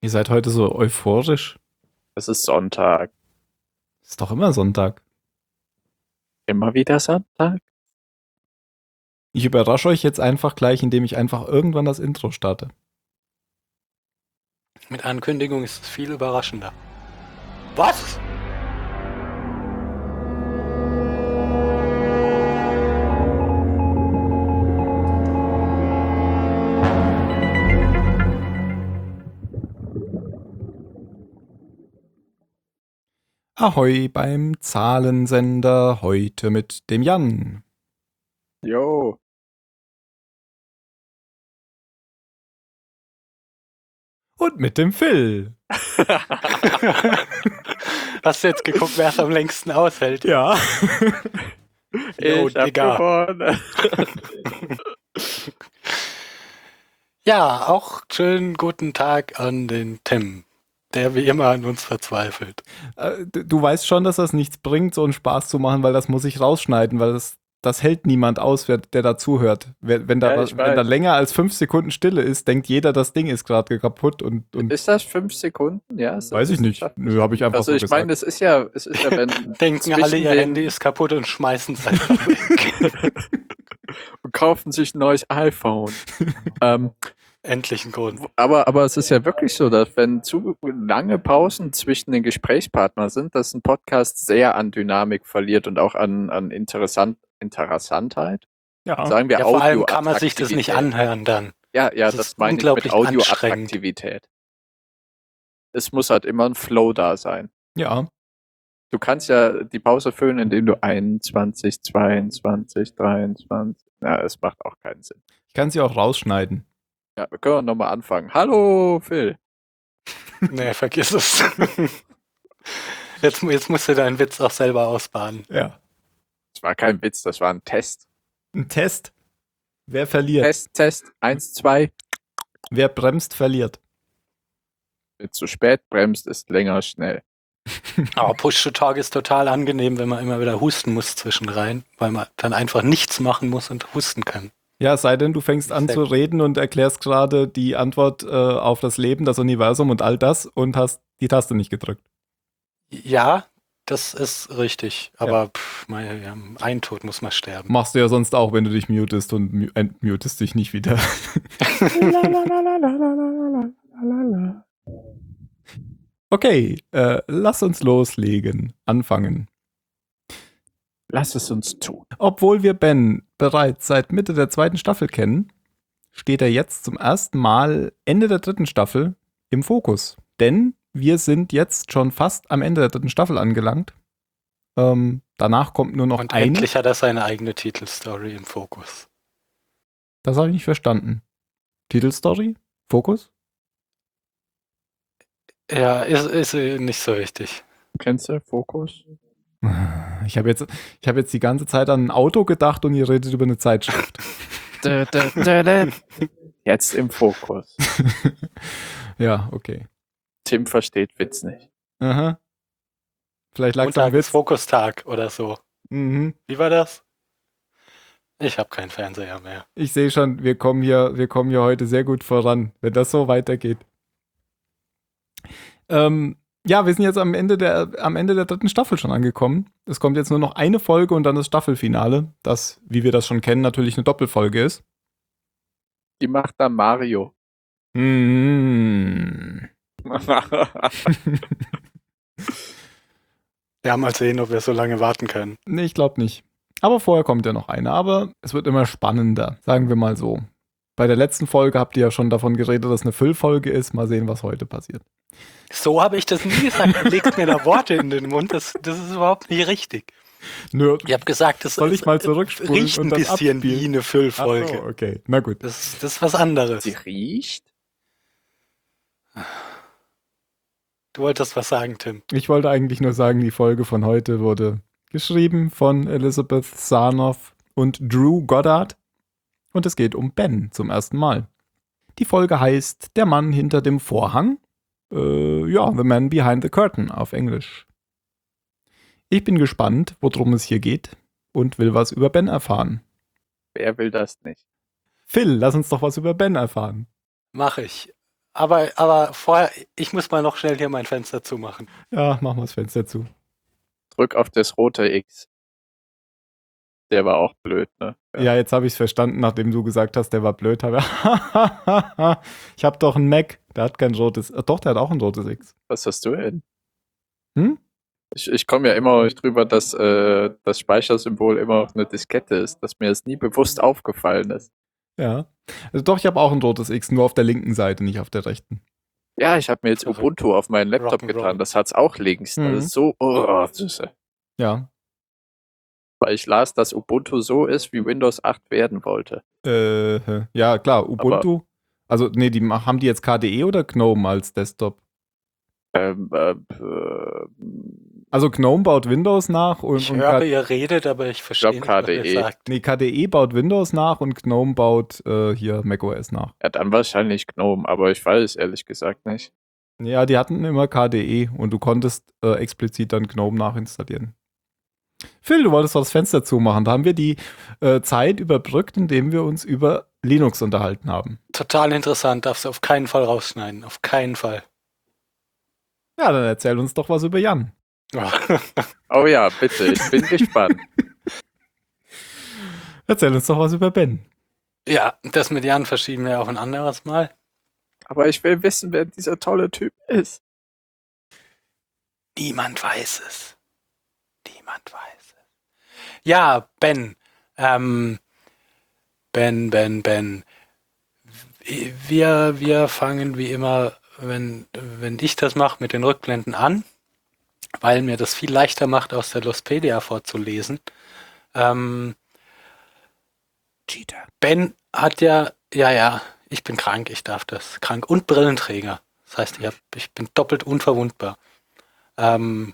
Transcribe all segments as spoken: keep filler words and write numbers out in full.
Ihr seid heute so euphorisch. Es ist Sonntag. Ist doch immer Sonntag. Immer wieder Sonntag? Ich überrasche euch jetzt einfach gleich, indem ich einfach irgendwann das Intro starte. Mit Ankündigung ist es viel überraschender. Was? Ahoi beim Zahlensender, heute mit dem Jan. Jo. Und mit dem Phil. Hast du jetzt geguckt, wer es am längsten aushält? Ja. Jo, Ich hab Digga. gewonnen. Ja, auch schönen guten Tag an den Tim, der wie immer an uns verzweifelt. Äh, Du du weißt schon, dass das nichts bringt, so einen Spaß zu machen, weil das muss ich rausschneiden, weil das, das hält niemand aus, wer, der da zuhört. Wer- Wenn da, Ja, was- ich wenn da weiß. länger als fünf Sekunden Stille ist, denkt jeder, das Ding ist gerade kaputt und, und Ist das fünf Sekunden? Ja, ist das weiß ich nicht. wissenschaftlich? Nö, habe ich einfach Also so ich gesagt. meine, es ist ja, es ist ja, wenn Denken zwischen alle, ihr den- Handy ist kaputt und schmeißen es einfach weg. und kaufen sich ein neues iPhone. ähm, Endlich ein Grund. aber, aber es ist ja wirklich so, dass wenn zu lange Pausen zwischen den Gesprächspartnern sind, dass ein Podcast sehr an Dynamik verliert und auch an, an Interessant, Interessantheit. Ja. Sagen wir Ja, vor allem kann man sich das nicht Audioattraktivität. anhören dann. Ja, ja, Das das, ist meine ich unglaublich mit Audioattraktivität. Es muss halt immer ein Flow da sein. Ja. Du kannst ja die Pause füllen, indem du einundzwanzig, zweiundzwanzig, dreiundzwanzig. Na, es macht auch keinen Sinn. Ich kann sie auch rausschneiden. Ja, wir können nochmal anfangen. Hallo, Phil. Nee, vergiss es. Jetzt, jetzt musst du deinen Witz auch selber ausbaden. Ja. Das war kein Witz, das war ein Test. Ein Test. Wer verliert? Test, Test, eins, zwei. Wer bremst, verliert. Wer zu spät bremst, ist länger schnell. Aber Push-to-Talk ist total angenehm, wenn man immer wieder husten muss zwischenrein, weil man dann einfach nichts machen muss und husten kann. Ja, es sei denn, du fängst an Sehr zu gut. reden und erklärst gerade die Antwort äh, auf das Leben, das Universum und all das und hast die Taste nicht gedrückt. Ja, das ist richtig. Aber pff, mein, ja, ein Tod muss man sterben. Machst du ja sonst auch, wenn du dich mutest und mu- entmutest dich nicht wieder. Okay, äh, lass uns loslegen. Anfangen. Lass es uns tun. Obwohl wir Ben bereits seit Mitte der zweiten Staffel kennen, steht er jetzt zum ersten Mal Ende der dritten Staffel im Fokus. Denn wir sind jetzt schon fast am Ende der dritten Staffel angelangt. Ähm, danach kommt nur noch Und eine. endlich hat er seine eigene Titelstory im Fokus. Das habe ich nicht verstanden. Titelstory? Fokus? Ja, ist, ist äh, nicht so wichtig. Kennst du Fokus? Ich habe jetzt, ich habe jetzt die ganze Zeit an ein Auto gedacht und ihr redet über eine Zeitschrift. Dä, dä, dä, dä. Jetzt im Fokus. Ja, okay. Tim versteht Witz nicht. Aha. Vielleicht lag es am Montag ist Witz. Fokustag oder so. Mhm. Wie war das? Ich habe keinen Fernseher mehr. Ich sehe schon, wir kommen hier, wir kommen hier heute sehr gut voran, wenn das so weitergeht. Ähm, ja, wir sind jetzt am Ende der, am Ende der dritten Staffel schon angekommen. Es kommt jetzt nur noch eine Folge und dann das Staffelfinale, das, wie wir das schon kennen, natürlich eine Doppelfolge ist. Die macht dann Mario. Mhm. Ja, mal sehen, ob wir so lange warten können. Nee, ich glaube nicht. Aber vorher kommt ja noch eine. Aber es wird immer spannender, sagen wir mal so. Bei der letzten Folge habt ihr ja schon davon geredet, dass es eine Füllfolge ist. Mal sehen, was heute passiert. So habe ich das nie gesagt. Er legt mir da Worte in den Mund. Das, das ist überhaupt nicht richtig. Nö, Ich habe gesagt, das Soll ich ist- mal zurückspulen riecht und ein das bisschen abspielen? wie eine ach Füllfolge. so, okay. Na gut. Das, das ist was anderes. Sie riecht? Du wolltest was sagen, Tim. Ich wollte eigentlich nur sagen, die Folge von heute wurde geschrieben von Elizabeth Sarnoff und Drew Goddard. Und es geht um Ben zum ersten Mal. Die Folge heißt Der Mann hinter dem Vorhang. Äh, ja, The Man Behind the Curtain auf Englisch. Ich bin gespannt, worum es hier geht und will was über Ben erfahren. Wer will das nicht? Phil, lass uns doch was über Ben erfahren. Mache ich. aber, aber vorher, ich muss mal noch schnell hier mein Fenster zumachen. Ja, machen wir das Fenster zu. Drück auf das rote X. Der war auch blöd, ne? Ja, jetzt habe ich es verstanden, nachdem du gesagt hast, der war blöd. Hab ich ich habe doch einen Mac, der hat kein rotes. Äh, doch, der hat auch ein rotes X. Was hast du denn? Hm? Ich, ich komme ja immer nicht drüber, dass äh, das Speichersymbol immer auf eine Diskette ist, dass mir das nie bewusst aufgefallen ist. Ja. Also doch, ich habe auch ein rotes X, nur auf der linken Seite, nicht auf der rechten. Ja, ich habe mir jetzt Also Ubuntu auf meinen Laptop Rock'n'Roll. getan. Das hat's auch links. Mhm. Das ist so, oh, Süße. Ja. Weil ich las, dass Ubuntu so ist, wie Windows acht werden wollte. Äh, ja, klar, Ubuntu. Also, nee, die ma- haben die jetzt K D E oder GNOME als Desktop? Ähm, äh, äh, Also GNOME baut Windows nach und, Ich und höre, K- ihr redet, aber ich verstehe glaub, nicht, was K D E. ihr sagt. nee, K D E baut Windows nach und GNOME baut äh, hier macOS nach. ja, dann wahrscheinlich GNOME, aber ich weiß es ehrlich gesagt nicht. Ja, die hatten immer K D E und du konntest äh, explizit dann GNOME nachinstallieren. Phil, du wolltest doch das Fenster zumachen. Da haben wir die äh, Zeit überbrückt, indem wir uns über Linux unterhalten haben. Total interessant, darfst du auf keinen Fall rausschneiden. Auf keinen Fall. Ja, dann erzähl uns doch was über Jan. Oh ja, bitte, ich bin gespannt. Erzähl uns doch was über Ben. Ja, das mit Jan verschieben wir auf ein anderes Mal. Aber ich will wissen, wer dieser tolle Typ ist. Niemand weiß es. Niemand weiß es. Ja, Ben. Ähm, Ben, Ben, Ben. Wir, wir fangen wie immer, wenn, wenn ich das mache, mit den Rückblenden an, weil mir das viel leichter macht, aus der Lostpedia vorzulesen. Ähm, Cheater. Ben hat ja, ja, ja, ich bin krank, ich darf das. Krank und Brillenträger. Das heißt, ich, hab, ich bin doppelt unverwundbar. Ähm,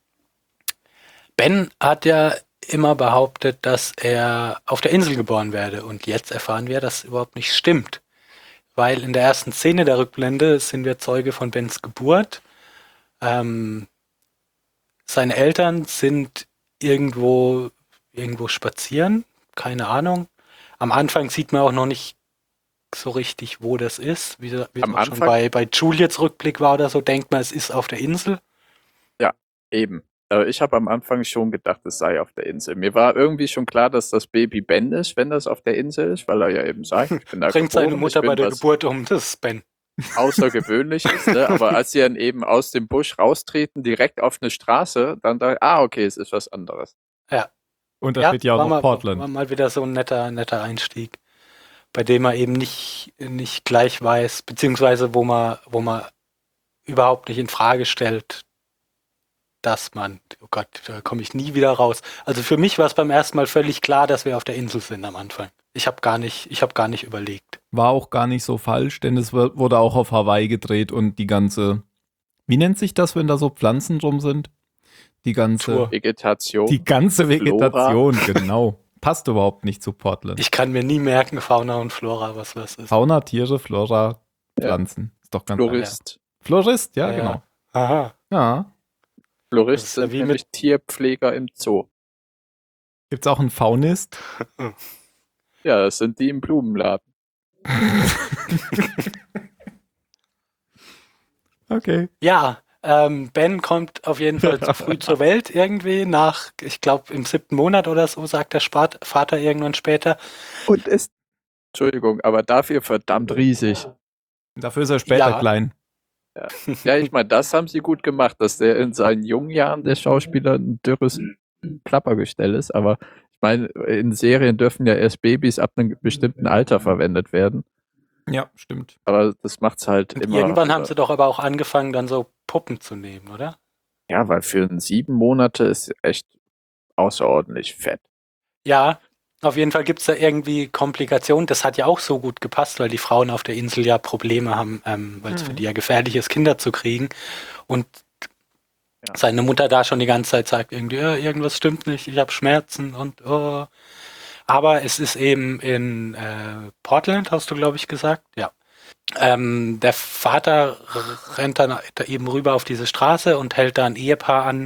Ben hat ja immer behauptet, dass er auf der Insel geboren werde. Und jetzt erfahren wir, dass es überhaupt nicht stimmt. Weil in der ersten Szene der Rückblende sind wir Zeuge von Bens Geburt. Ähm, seine Eltern sind irgendwo, irgendwo spazieren. Keine Ahnung. Am Anfang sieht man auch noch nicht so richtig, wo das ist. Wie, wie Am es auch schon Anfang? bei, bei Juliets Rückblick war oder so, denkt man, es ist auf der Insel. Eben. Aber ich habe am Anfang schon gedacht, es sei auf der Insel. Mir war irgendwie schon klar, dass das Baby Ben ist, wenn das auf der Insel ist, weil er ja eben sagt, ich bin da Bringt geboren, seine Mutter ich bin bei der was Geburt um, das ist Ben. Außergewöhnliches, ne? Aber als sie dann eben aus dem Busch raustreten, direkt auf eine Straße, dann dachte ich, ah, okay, es ist was anderes. Und da steht ja auch war noch mal, Portland. War mal wieder so ein netter, netter Einstieg, bei dem er eben nicht, nicht gleich weiß, beziehungsweise wo man, wo man überhaupt nicht in Frage stellt, dass man, oh Gott, da komme ich nie wieder raus. Also für mich war es beim ersten Mal völlig klar, dass wir auf der Insel sind am Anfang. Ich habe gar nicht, ich habe gar nicht überlegt. War auch gar nicht so falsch, denn es wird- wurde auch auf Hawaii gedreht und die ganze, wie nennt sich das, wenn da so Pflanzen drum sind? Die ganze, Tour. Vegetation. die ganze Flora. Vegetation, genau. Passt überhaupt nicht zu Portland. Ich kann mir nie merken, Fauna und Flora, was was ist. Fauna, Tiere, Flora, Ja. Pflanzen. Ist doch ganz einfach. Florist. Florist, ja, Ja. genau. Aha. Ja. Florist Das ist ja sind wie nämlich Tierpfleger im Zoo. Gibt's auch einen Faunist? Ja, das sind die im Blumenladen. Okay. Ja, ähm, Ben kommt auf jeden Fall zu früh zur Welt irgendwie, nach, ich glaube, im siebten Monat oder so, sagt der Spat Vater irgendwann später. Und ist, Entschuldigung, aber dafür verdammt riesig. Dafür ist er später Ja. klein. Ja, ich meine, das haben sie gut gemacht, dass der in seinen jungen Jahren der Schauspieler ein dürres Klappergestell ist, aber ich meine, in Serien dürfen ja erst Babys ab einem bestimmten Alter verwendet werden, Ja, stimmt. aber das macht's halt Und immer. irgendwann haben sie doch aber auch angefangen, dann so Puppen zu nehmen, oder? Ja, weil für einen sieben Monate ist echt außerordentlich fett. Ja, auf jeden Fall gibt's da irgendwie Komplikationen. Das hat ja auch so gut gepasst, weil die Frauen auf der Insel ja Probleme haben, ähm, weil es Mhm. für die ja gefährlich ist, Kinder zu kriegen. Und Ja. seine Mutter da schon die ganze Zeit sagt irgendwie, ja, irgendwas stimmt nicht, ich habe Schmerzen und oh. Aber es ist eben in äh, Portland, hast du, glaube ich, gesagt. Ja. Ähm, der Vater rennt dann da eben rüber auf diese Straße und hält da ein Ehepaar an,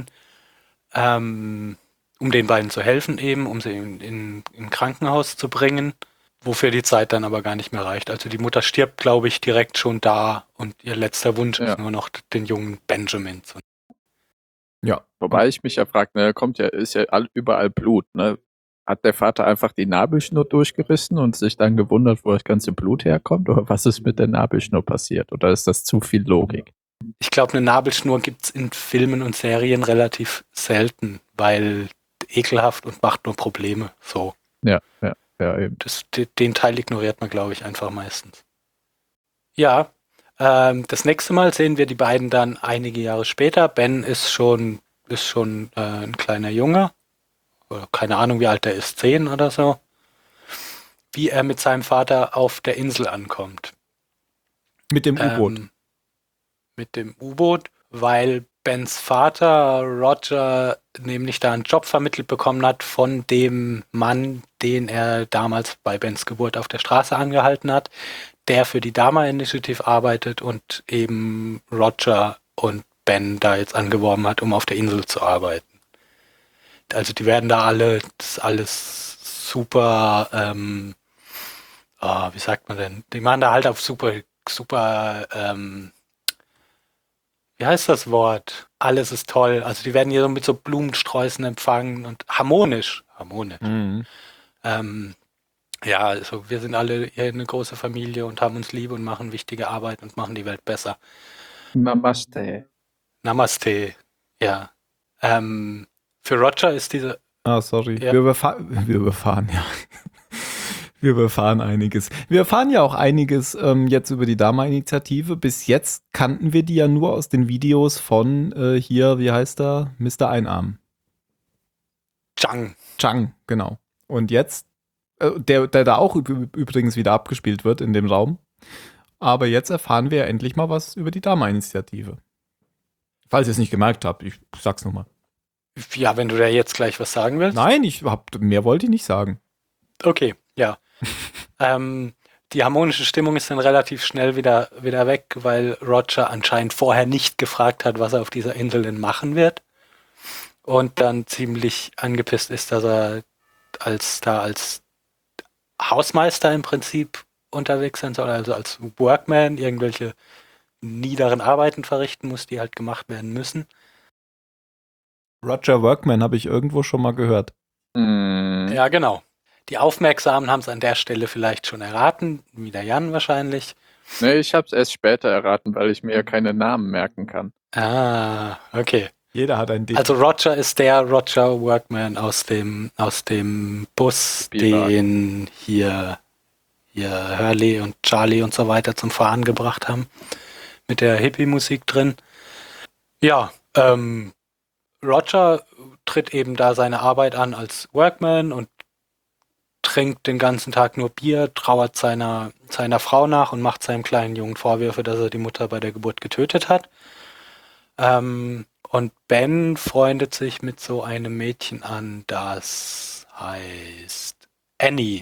ähm, um den beiden zu helfen eben, um sie in, in, in ein Krankenhaus zu bringen, wofür die Zeit dann aber gar nicht mehr reicht. Also die Mutter stirbt, glaube ich, direkt schon da und ihr letzter Wunsch Ja. ist nur noch den jungen Benjamin zu. Ja. Wobei ich mich ja frage, ne, kommt ja, ist ja all, überall Blut, ne? Hat der Vater einfach die Nabelschnur durchgerissen und sich dann gewundert, wo das ganze Blut herkommt? Oder was ist mit der Nabelschnur passiert? Oder ist das zu viel Logik? Ich glaube, eine Nabelschnur gibt's in Filmen und Serien relativ selten, weil ekelhaft und macht nur Probleme. So. Ja, ja, ja, eben. Das, de- den Teil ignoriert man, glaube ich, einfach meistens. Ja, ähm, das nächste Mal sehen wir die beiden dann einige Jahre später. Ben ist schon, ist schon äh, ein kleiner Junge. Oder keine Ahnung, wie alt er ist, zehn oder so. Wie er mit seinem Vater auf der Insel ankommt. Mit dem U-Boot. Ähm, mit dem U-Boot, weil Bens Vater Roger nämlich da einen Job vermittelt bekommen hat von dem Mann, den er damals bei Bens Geburt auf der Straße angehalten hat, der für die Dama Initiative arbeitet und eben Roger und Ben da jetzt angeworben hat, um auf der Insel zu arbeiten. Also die werden da alle, das ist alles super, ähm, ah, wie sagt man denn? Die machen da halt auf super, super, ähm, wie heißt das Wort? Alles ist toll. Also die werden hier so mit so Blumensträußen empfangen und harmonisch. Harmonisch. Mhm. Ähm, ja, also wir sind alle hier eine große Familie und haben uns lieb und machen wichtige Arbeit und machen die Welt besser. Namaste. Namaste. Ja. Ähm, für Roger ist diese, Ah, sorry. Ja. Wir, überfahr wir überfahren, ja. Wir überfahren einiges. Wir erfahren ja auch einiges ähm, jetzt über die Dama-Initiative. Bis jetzt kannten wir die ja nur aus den Videos von äh, hier, wie heißt er? Mister Einarm. Chang. Chang, genau. Und jetzt, äh, der, der da auch üb übrigens wieder abgespielt wird in dem Raum. Aber jetzt erfahren wir endlich mal was über die Dama-Initiative. Falls ihr es nicht gemerkt habt, ich sag's nochmal. Ja, wenn du da jetzt gleich was sagen willst. Nein, ich hab, mehr wollte ich nicht sagen. Okay, ja. ähm, die harmonische Stimmung ist dann relativ schnell wieder, wieder weg, weil Roger anscheinend vorher nicht gefragt hat, was er auf dieser Insel denn machen wird. Und dann ziemlich angepisst ist, dass er als da als Hausmeister im Prinzip unterwegs sein soll, also als Workman irgendwelche niederen Arbeiten verrichten muss, die halt gemacht werden müssen. Roger Workman habe ich irgendwo schon mal gehört. Mhm. Ja, genau. Die Aufmerksamen haben es an der Stelle vielleicht schon erraten, wie der Jan wahrscheinlich. Nee, ich hab's erst später erraten, weil ich mir ja keine Namen merken kann. Ah, okay. Jeder hat ein Ding. Also Roger ist der Roger Workman aus dem aus dem Bus, Spielwagen. den hier hier Hurley und Charlie und so weiter zum Fahren gebracht haben, mit der Hippie-Musik drin. Ja, ähm, Roger tritt eben da seine Arbeit an als Workman und trinkt den ganzen Tag nur Bier, trauert seiner, seiner Frau nach und macht seinem kleinen Jungen Vorwürfe, dass er die Mutter bei der Geburt getötet hat. Ähm, und Ben freundet sich mit so einem Mädchen an, das heißt Annie,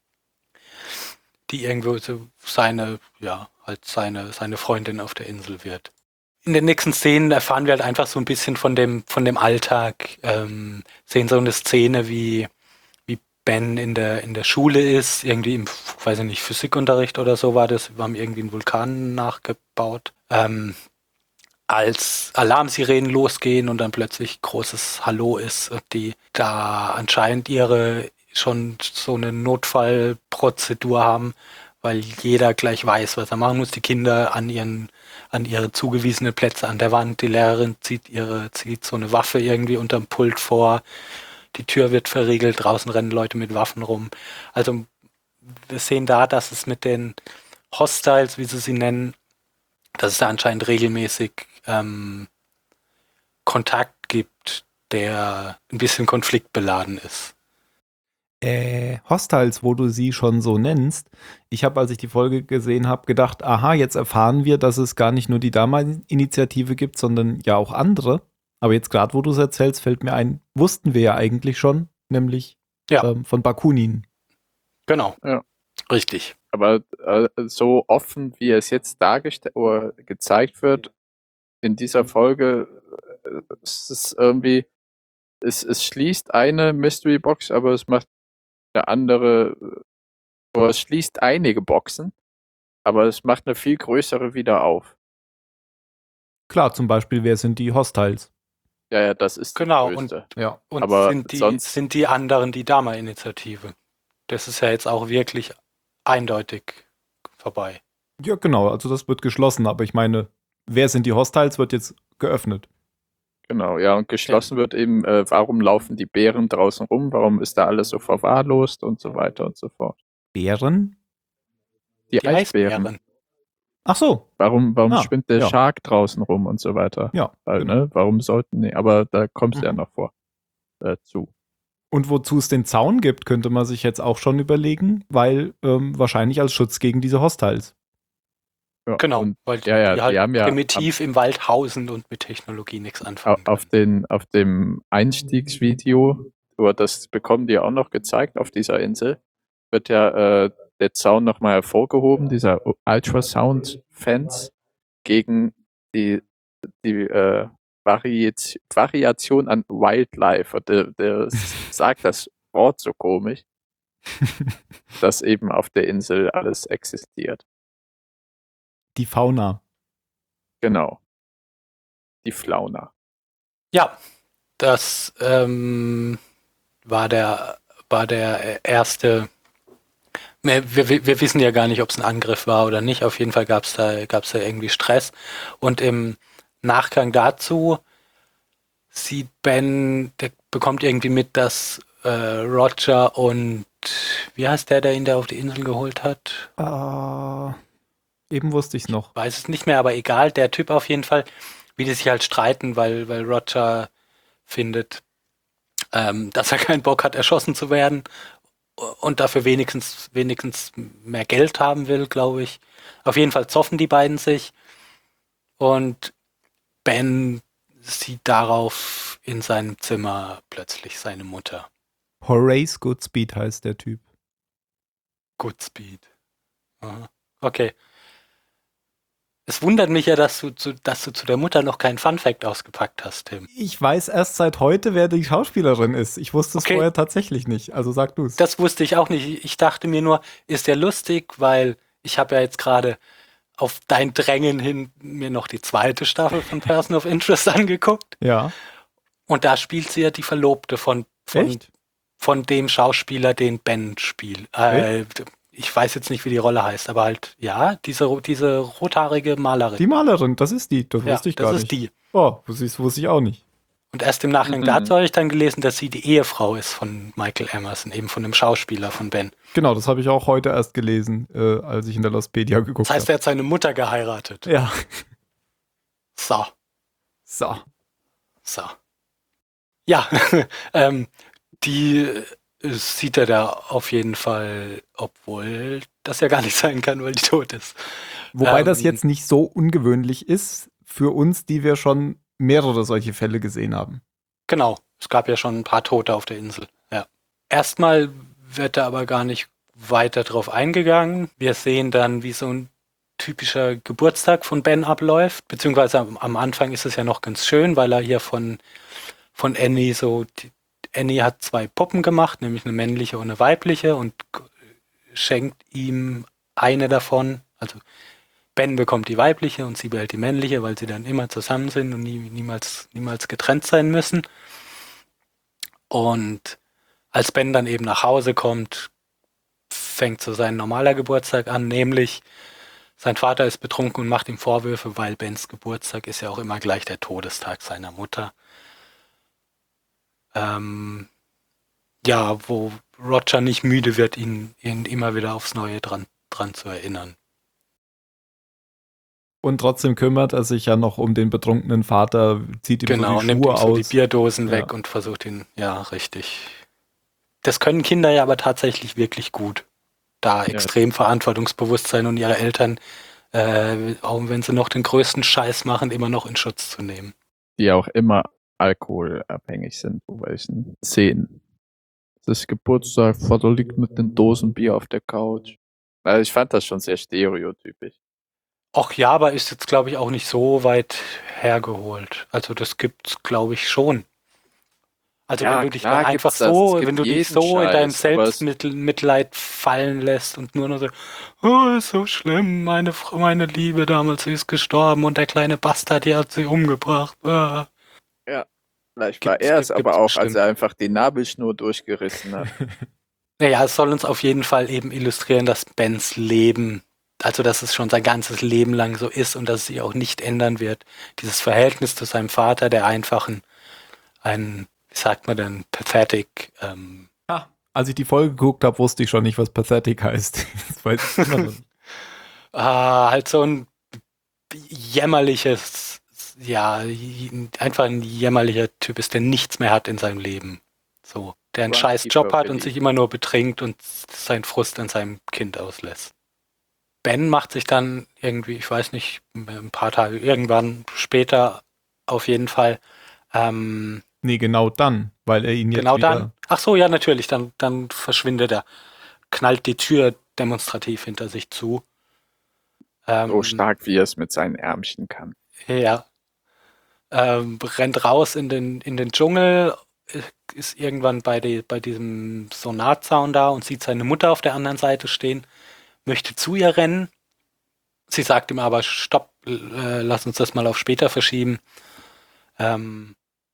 die irgendwo so seine, ja, halt seine, seine Freundin auf der Insel wird. In den nächsten Szenen erfahren wir halt einfach so ein bisschen von dem, von dem Alltag, ähm, sehen so eine Szene, wie, wie Ben in der, in der Schule ist, irgendwie im, weiß ich nicht, Physikunterricht oder so war das, wir haben irgendwie einen Vulkan nachgebaut, ähm, als Alarmsirenen losgehen und dann plötzlich großes Hallo ist und die da anscheinend ihre schon so eine Notfallprozedur haben, weil jeder gleich weiß, was er machen muss. Die Kinder an ihren an ihre zugewiesenen Plätze an der Wand. Die Lehrerin zieht ihre zieht so eine Waffe irgendwie unterm Pult vor. Die Tür wird verriegelt, draußen rennen Leute mit Waffen rum. Also wir sehen da, dass es mit den Hostiles, wie sie sie nennen, dass es da anscheinend regelmäßig ähm, Kontakt gibt, der ein bisschen konfliktbeladen ist. Äh, Hostiles, wo du sie schon so nennst. Ich habe, als ich die Folge gesehen habe, gedacht, aha, jetzt erfahren wir, dass es gar nicht nur die Dama-Initiative gibt, sondern ja auch andere. Aber jetzt gerade, wo du es erzählst, fällt mir ein, wussten wir ja eigentlich schon, nämlich Ja. ähm, von Bakunin. Genau. Ja. Richtig. Aber äh, so offen, wie es jetzt dargestellt oder gezeigt wird in dieser Folge, äh, es ist irgendwie, es, es schließt eine Mystery Box, aber es macht eine andere So, es schließt einige Boxen, aber es macht eine viel größere wieder auf. Klar, zum Beispiel, wer sind die Hostiles? Ja, ja, das ist Genau, die größte. Ja. Und Aber sind, die, sonst- sind die anderen die Dama-Initiative? Das ist ja jetzt auch wirklich eindeutig vorbei. Ja, genau, also das wird geschlossen, aber ich meine, wer sind die Hostiles, wird jetzt geöffnet. Genau, ja, und geschlossen wird eben, äh, warum laufen die Bären draußen rum, warum ist da alles so verwahrlost und so weiter und so fort. Bären? Die, Die Eisbären. Eisbären. Ach so, Warum, warum Ah, schwimmt der ja. Shark draußen rum und so weiter? ja. Weil, genau. ne, warum sollten, nee, aber da kommst du ja Mhm. noch vor äh, zu. Und wozu es den Zaun gibt, könnte man sich jetzt auch schon überlegen, weil ähm, wahrscheinlich als Schutz gegen diese Hostiles. Ja, Genau, und weil ja, ja, die halt die haben ja primitiv im Wald hausen und mit Technologie nichts au- anfangen auf, können. den, auf dem Einstiegsvideo, aber das bekommen die auch noch gezeigt auf dieser Insel, wird ja äh, der Zaun nochmal hervorgehoben, dieser Ultrasound-Fans gegen die, die äh, Variat Variation an Wildlife. Und Der, der sagt das Wort so komisch, dass eben auf der Insel alles existiert. Die Fauna. Genau. Die Flauna. Ja, das ähm, war der war der erste. Wir, wir, wir wissen ja gar nicht, ob es ein Angriff war oder nicht. Auf jeden Fall gab es da gab's da irgendwie Stress. Und im Nachgang dazu sieht Ben, der bekommt irgendwie mit, dass äh, Roger und wie heißt der, der ihn da auf die Insel geholt hat? Äh, eben wusste ich es noch. Weiß es nicht mehr, aber egal, der Typ auf jeden Fall, wie die sich halt streiten, weil, weil Roger findet, ähm, dass er keinen Bock hat, erschossen zu werden und dafür wenigstens, wenigstens mehr Geld haben will, glaube ich. Auf jeden Fall zoffen die beiden sich und Ben sieht darauf in seinem Zimmer plötzlich seine Mutter. Horace Goodspeed heißt der Typ. Goodspeed. Aha. Okay. Es wundert mich ja, dass du, zu, dass du zu der Mutter noch keinen Funfact ausgepackt hast, Tim. Ich weiß erst seit heute, wer die Schauspielerin ist. Ich wusste es Okay. vorher tatsächlich nicht. Also sag du es. Das wusste ich auch nicht. Ich dachte mir nur, ist der lustig, weil ich habe ja jetzt gerade auf dein Drängen hin mir noch die zweite Staffel von Person of Interest angeguckt. Ja. Und da spielt sie ja die Verlobte von, von, Echt? von dem Schauspieler, den Ben spielt. Äh, ich weiß jetzt nicht, wie die Rolle heißt, aber halt, ja, diese, diese rothaarige Malerin. Die Malerin, das ist die. Das ja, wusste ich das gar ist nicht. die. Oh, das ist- wusste ich auch nicht. Und erst im Nachgang Mhm. dazu habe ich dann gelesen, dass sie die Ehefrau ist von Michael Emerson, eben von dem Schauspieler von Ben. Genau, das habe ich auch heute erst gelesen, äh, als ich in der Lostpedia geguckt Das heißt, habe. er hat seine Mutter geheiratet. Ja. So, So. so. Ja, ähm, die äh, sieht er da auf jeden Fall, obwohl das ja gar nicht sein kann, weil die tot ist. Wobei Ähm, das jetzt nicht so ungewöhnlich ist für uns, die wir schon mehrere solche Fälle gesehen haben. Genau, es gab ja schon ein paar Tote auf der Insel. Ja. Erstmal wird da aber gar nicht weiter drauf eingegangen. Wir sehen dann, wie so ein typischer Geburtstag von Ben abläuft, beziehungsweise am, am Anfang ist es ja noch ganz schön, weil er hier von, von Annie so, die, Annie hat zwei Puppen gemacht, nämlich eine männliche und eine weibliche und g- schenkt ihm eine davon, also Ben bekommt die weibliche und sie behält die männliche, weil sie dann immer zusammen sind und nie, niemals, niemals getrennt sein müssen. Und als Ben dann eben nach Hause kommt, fängt so sein normaler Geburtstag an, nämlich sein Vater ist betrunken und macht ihm Vorwürfe, weil Bens Geburtstag ist ja auch immer gleich der Todestag seiner Mutter. Ähm, ja, wo Roger nicht müde wird, ihn, ihn immer wieder aufs Neue dran, dran zu erinnern. Und trotzdem kümmert er sich ja noch um den betrunkenen Vater, zieht ihm Genau, so die nimmt Schuhe ihm so die aus. Bierdosen Ja. weg und versucht ihn, ja, richtig. Das können Kinder ja aber tatsächlich wirklich gut. Da Ja. extrem verantwortungsbewusst sein und ihre Eltern, äh, auch wenn sie noch den größten Scheiß machen, immer noch in Schutz zu nehmen. Die auch immer alkoholabhängig sind, bei welchen Szenen. Das ist Geburtstag, Vater liegt mit den Dosen Bier auf der Couch. Also ich fand das schon sehr stereotypisch. Ach ja, aber ist jetzt, glaube ich, auch nicht so weit hergeholt. Also das gibt's, glaube ich, schon. Also Ja, wenn du dich klar dann einfach gibt's das. Es so, gibt wenn du dich jeden so in deinem Scheiß, aber es- Selbstmitleid fallen lässt und nur noch so, oh, ist so schlimm, meine Frau, meine Liebe damals, sie ist gestorben und der kleine Bastard, die hat sie umgebracht. Ah. Ja, vielleicht war Gibt's, er es gibt, aber gibt's auch, als bestimmt. er einfach die Nabelschnur durchgerissen hat. Naja, es soll uns auf jeden Fall eben illustrieren, dass Bens Leben, also dass es schon sein ganzes Leben lang so ist und dass es sich auch nicht ändern wird. Dieses Verhältnis zu seinem Vater, der einfach ein, ein wie sagt man denn, pathetic, ähm, Ah, als ich die Folge geguckt habe, wusste ich schon nicht, was pathetic heißt. Das weiß ich immer noch nicht. ah, halt so ein jämmerliches, ja, einfach ein jämmerlicher Typ ist, der nichts mehr hat in seinem Leben. So, der einen scheiß Job hat und sich immer nur betrinkt und seinen Frust an seinem Kind auslässt. Ben macht sich dann irgendwie, ich weiß nicht, ein paar Tage, irgendwann später auf jeden Fall, ähm, Nee, genau dann, weil er ihn jetzt genau wieder... dann, ach so, ja, natürlich, dann, dann verschwindet er, knallt die Tür demonstrativ hinter sich zu. Ähm, So stark, wie er es mit seinen Ärmchen kann. Ja. Ähm, rennt raus in den, in den Dschungel, ist irgendwann bei, die, bei diesem Sonarzaun da und sieht seine Mutter auf der anderen Seite stehen, möchte zu ihr rennen. Sie sagt ihm aber, stopp, äh, lass uns das mal auf später verschieben. Ähm,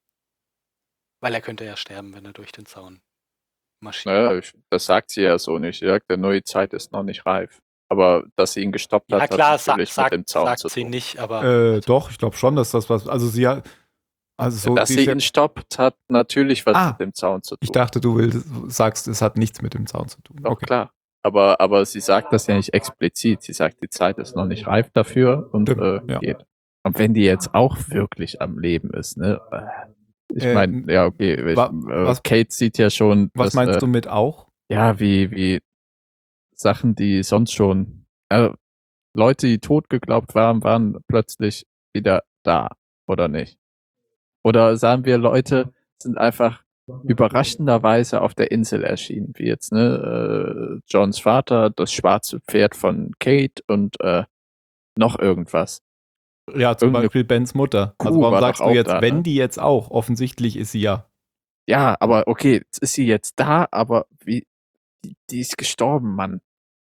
weil er könnte ja sterben, wenn er durch den Zaun marschiert. Naja, ich, das sagt sie ja so nicht. Sie sagt, der neue Zeit ist noch nicht reif. Aber dass sie ihn gestoppt Ja hat, klar, hat natürlich sa mit dem sagt, Zaun sagt zu sie tun. nicht, aber Äh, also, doch, ich glaube schon, dass das was... Also sie hat... Also so, dass sie sie ist ja- ihn stoppt, hat natürlich was Ah, mit dem Zaun zu tun. ich dachte, du willst, sagst, es hat nichts mit dem Zaun zu tun. Doch, Okay. klar. Aber, aber sie sagt das ja nicht explizit. Sie sagt, die Zeit ist noch nicht reif dafür und Stimmt, äh, ja. geht. Und wenn die jetzt auch wirklich am Leben ist, ne? Ich Äh, meine, ja, okay. Ich, wa- äh, was- Kate sieht ja schon, Was dass, meinst äh, du mit auch? ja, wie, wie Sachen, die sonst schon, äh, Leute, die tot geglaubt waren, waren plötzlich wieder da, oder nicht? Oder sagen wir, Leute sind einfach überraschenderweise auf der Insel erschienen, wie jetzt, ne, äh, Johns Vater, das schwarze Pferd von Kate und äh, noch irgendwas. Ja, zum Irgendeine Beispiel Bens Mutter. Also Kuh warum war sagst doch du auch jetzt, da, wenn ne? die jetzt auch? Offensichtlich ist sie ja. Ja, aber okay, jetzt ist sie jetzt da, aber wie, die, die ist gestorben, Mann.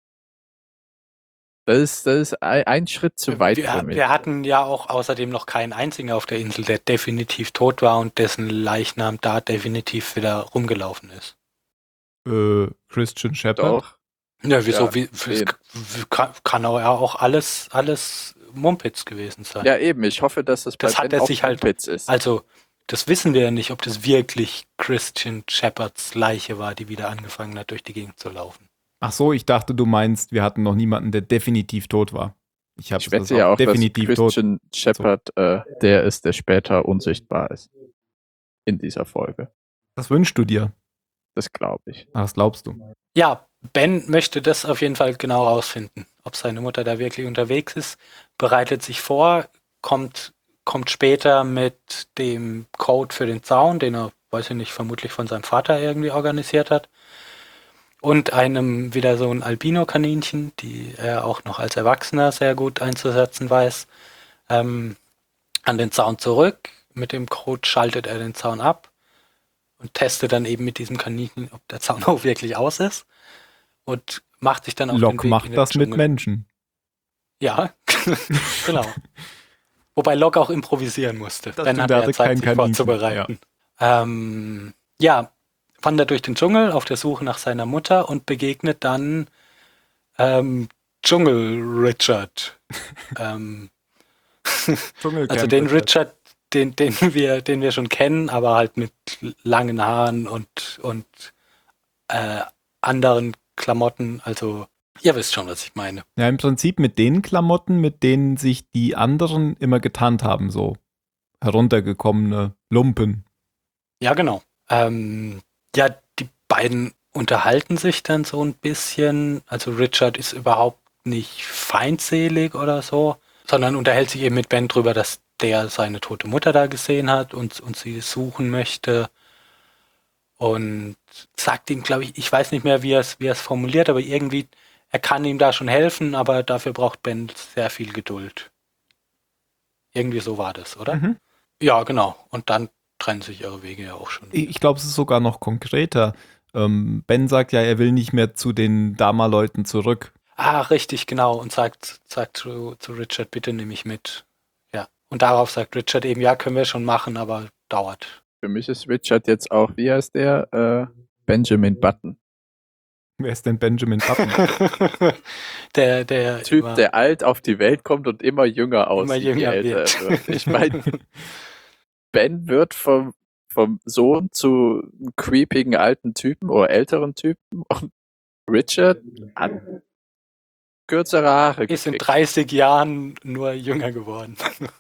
Das ist, das ist ein, ein Schritt zu weit wir, für mich. wir hatten ja auch außerdem noch keinen einzigen auf der Insel, der definitiv tot war und dessen Leichnam da definitiv wieder rumgelaufen ist. Äh, Christian Shepherd. Doch. Ja, wieso? Ja, wie, wie, wie, kann, kann auch ja auch alles, alles Mumpitz gewesen sein. Ja, eben. Ich hoffe, dass das, Das bei hat Ben er auch sich halt- Mumpitz ist. Also, das wissen wir ja nicht, ob das wirklich Christian Shepherds Leiche war, die wieder angefangen hat, durch die Gegend zu laufen. Ach so, ich dachte, du meinst, wir hatten noch niemanden, der definitiv tot war. Ich, Ich wette ja auch, dass Christian Shepherd äh, der ist, der später unsichtbar ist. In dieser Folge. Was wünschst du dir? Das glaube ich. Ach, was glaubst du? Ja, Ben möchte das auf jeden Fall genau rausfinden, ob seine Mutter da wirklich unterwegs ist, bereitet sich vor, kommt, kommt später mit dem Code für den Zaun, den er, weiß ich nicht, vermutlich von seinem Vater irgendwie organisiert hat, und einem wieder so ein Albino-Kaninchen, die er auch noch als Erwachsener sehr gut einzusetzen weiß, ähm, an den Zaun zurück. Mit dem Code schaltet er den Zaun ab und testet dann eben mit diesem Kaninchen, ob der Zaun auch wirklich aus ist. Und macht sich dann auf Locke den Weg macht in den das mit Dschungel. Menschen. Ja, genau. Wobei Locke auch improvisieren musste. Das Ben stimmt, hatte der ja hatte Zeit, kein sich Kaninchen, vorzubereiten. Ja. Ähm, ja, wandert durch den Dschungel auf der Suche nach seiner Mutter und begegnet dann ähm, Dschungel Richard. ähm, also den Richard, den, den wir, den wir schon kennen, aber halt mit langen Haaren und, und äh, anderen Klamotten. Also ihr wisst schon, was ich meine. Ja, im Prinzip mit den Klamotten, mit denen sich die anderen immer getarnt haben, so heruntergekommene Lumpen. Ja, genau. Ähm, ja, die beiden unterhalten sich dann so ein bisschen. Also Richard ist überhaupt nicht feindselig oder so, sondern unterhält sich eben mit Ben drüber, dass der seine tote Mutter da gesehen hat und, und sie suchen möchte. Und sagt ihm, glaube ich, ich weiß nicht mehr, wie er es wie er es formuliert, aber irgendwie, er kann ihm da schon helfen, aber dafür braucht Ben sehr viel Geduld. Irgendwie so war das, oder? Mhm. Ja, genau. Und dann trennen sich ihre Wege ja auch schon. Ich, ich glaube, es ist sogar noch konkreter. Ähm, Ben sagt ja, er will nicht mehr zu den Dama-Leuten zurück. Ah, richtig, genau. Und sagt, sagt zu, zu Richard, bitte nimm mich mit. Ja. Und darauf sagt Richard eben, ja, können wir schon machen, aber dauert. Für mich ist Richard jetzt auch, wie heißt der? Äh, Benjamin Button. Wer ist denn Benjamin Button? der, der Typ, immer, der alt auf die Welt kommt und immer jünger aussieht, jünger je älter wird. er wird. Ich meine, Ben wird vom, vom Sohn zu einem creepigen alten Typen oder älteren Typen und Richard hat kürzere Haare ist in gekriegt. dreißig Jahren nur jünger geworden.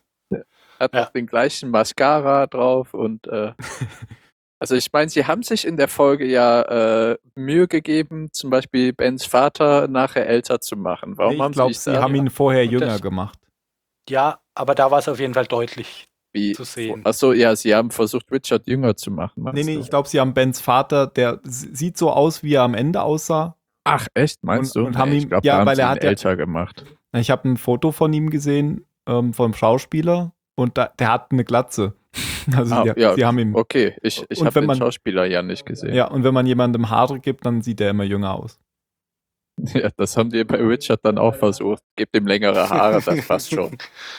Hat Ja. noch den gleichen Mascara drauf und äh, also ich meine, sie haben sich in der Folge ja äh, Mühe gegeben, zum Beispiel Bens Vater nachher älter zu machen. Warum Nee, haben ich glaube, sie sie da haben ihn vorher Und jünger das- gemacht. Ja, aber da war es auf jeden Fall deutlich wie zu sehen. Achso, ja, sie haben versucht, Richard jünger zu machen. Nee, meinst nee, du? ich glaube, sie haben Bens Vater, der s- sieht so aus, wie er am Ende aussah. Ach, echt, meinst Und- du? und haben ich ihm- glaube, ja, da haben weil sie er ihn hat ja- älter gemacht. Ich habe ein Foto von ihm gesehen, ähm, vom Schauspieler, und da, der hat eine Glatze. Also Ah, die, ja, sie haben ihm. Okay, ich, ich Und habe wenn den man- Schauspieler ja nicht gesehen. Ja, und wenn man jemandem Haare gibt, dann sieht er immer jünger aus. Ja, das haben die bei Richard dann auch versucht. Gebt ihm längere Haare, das passt schon.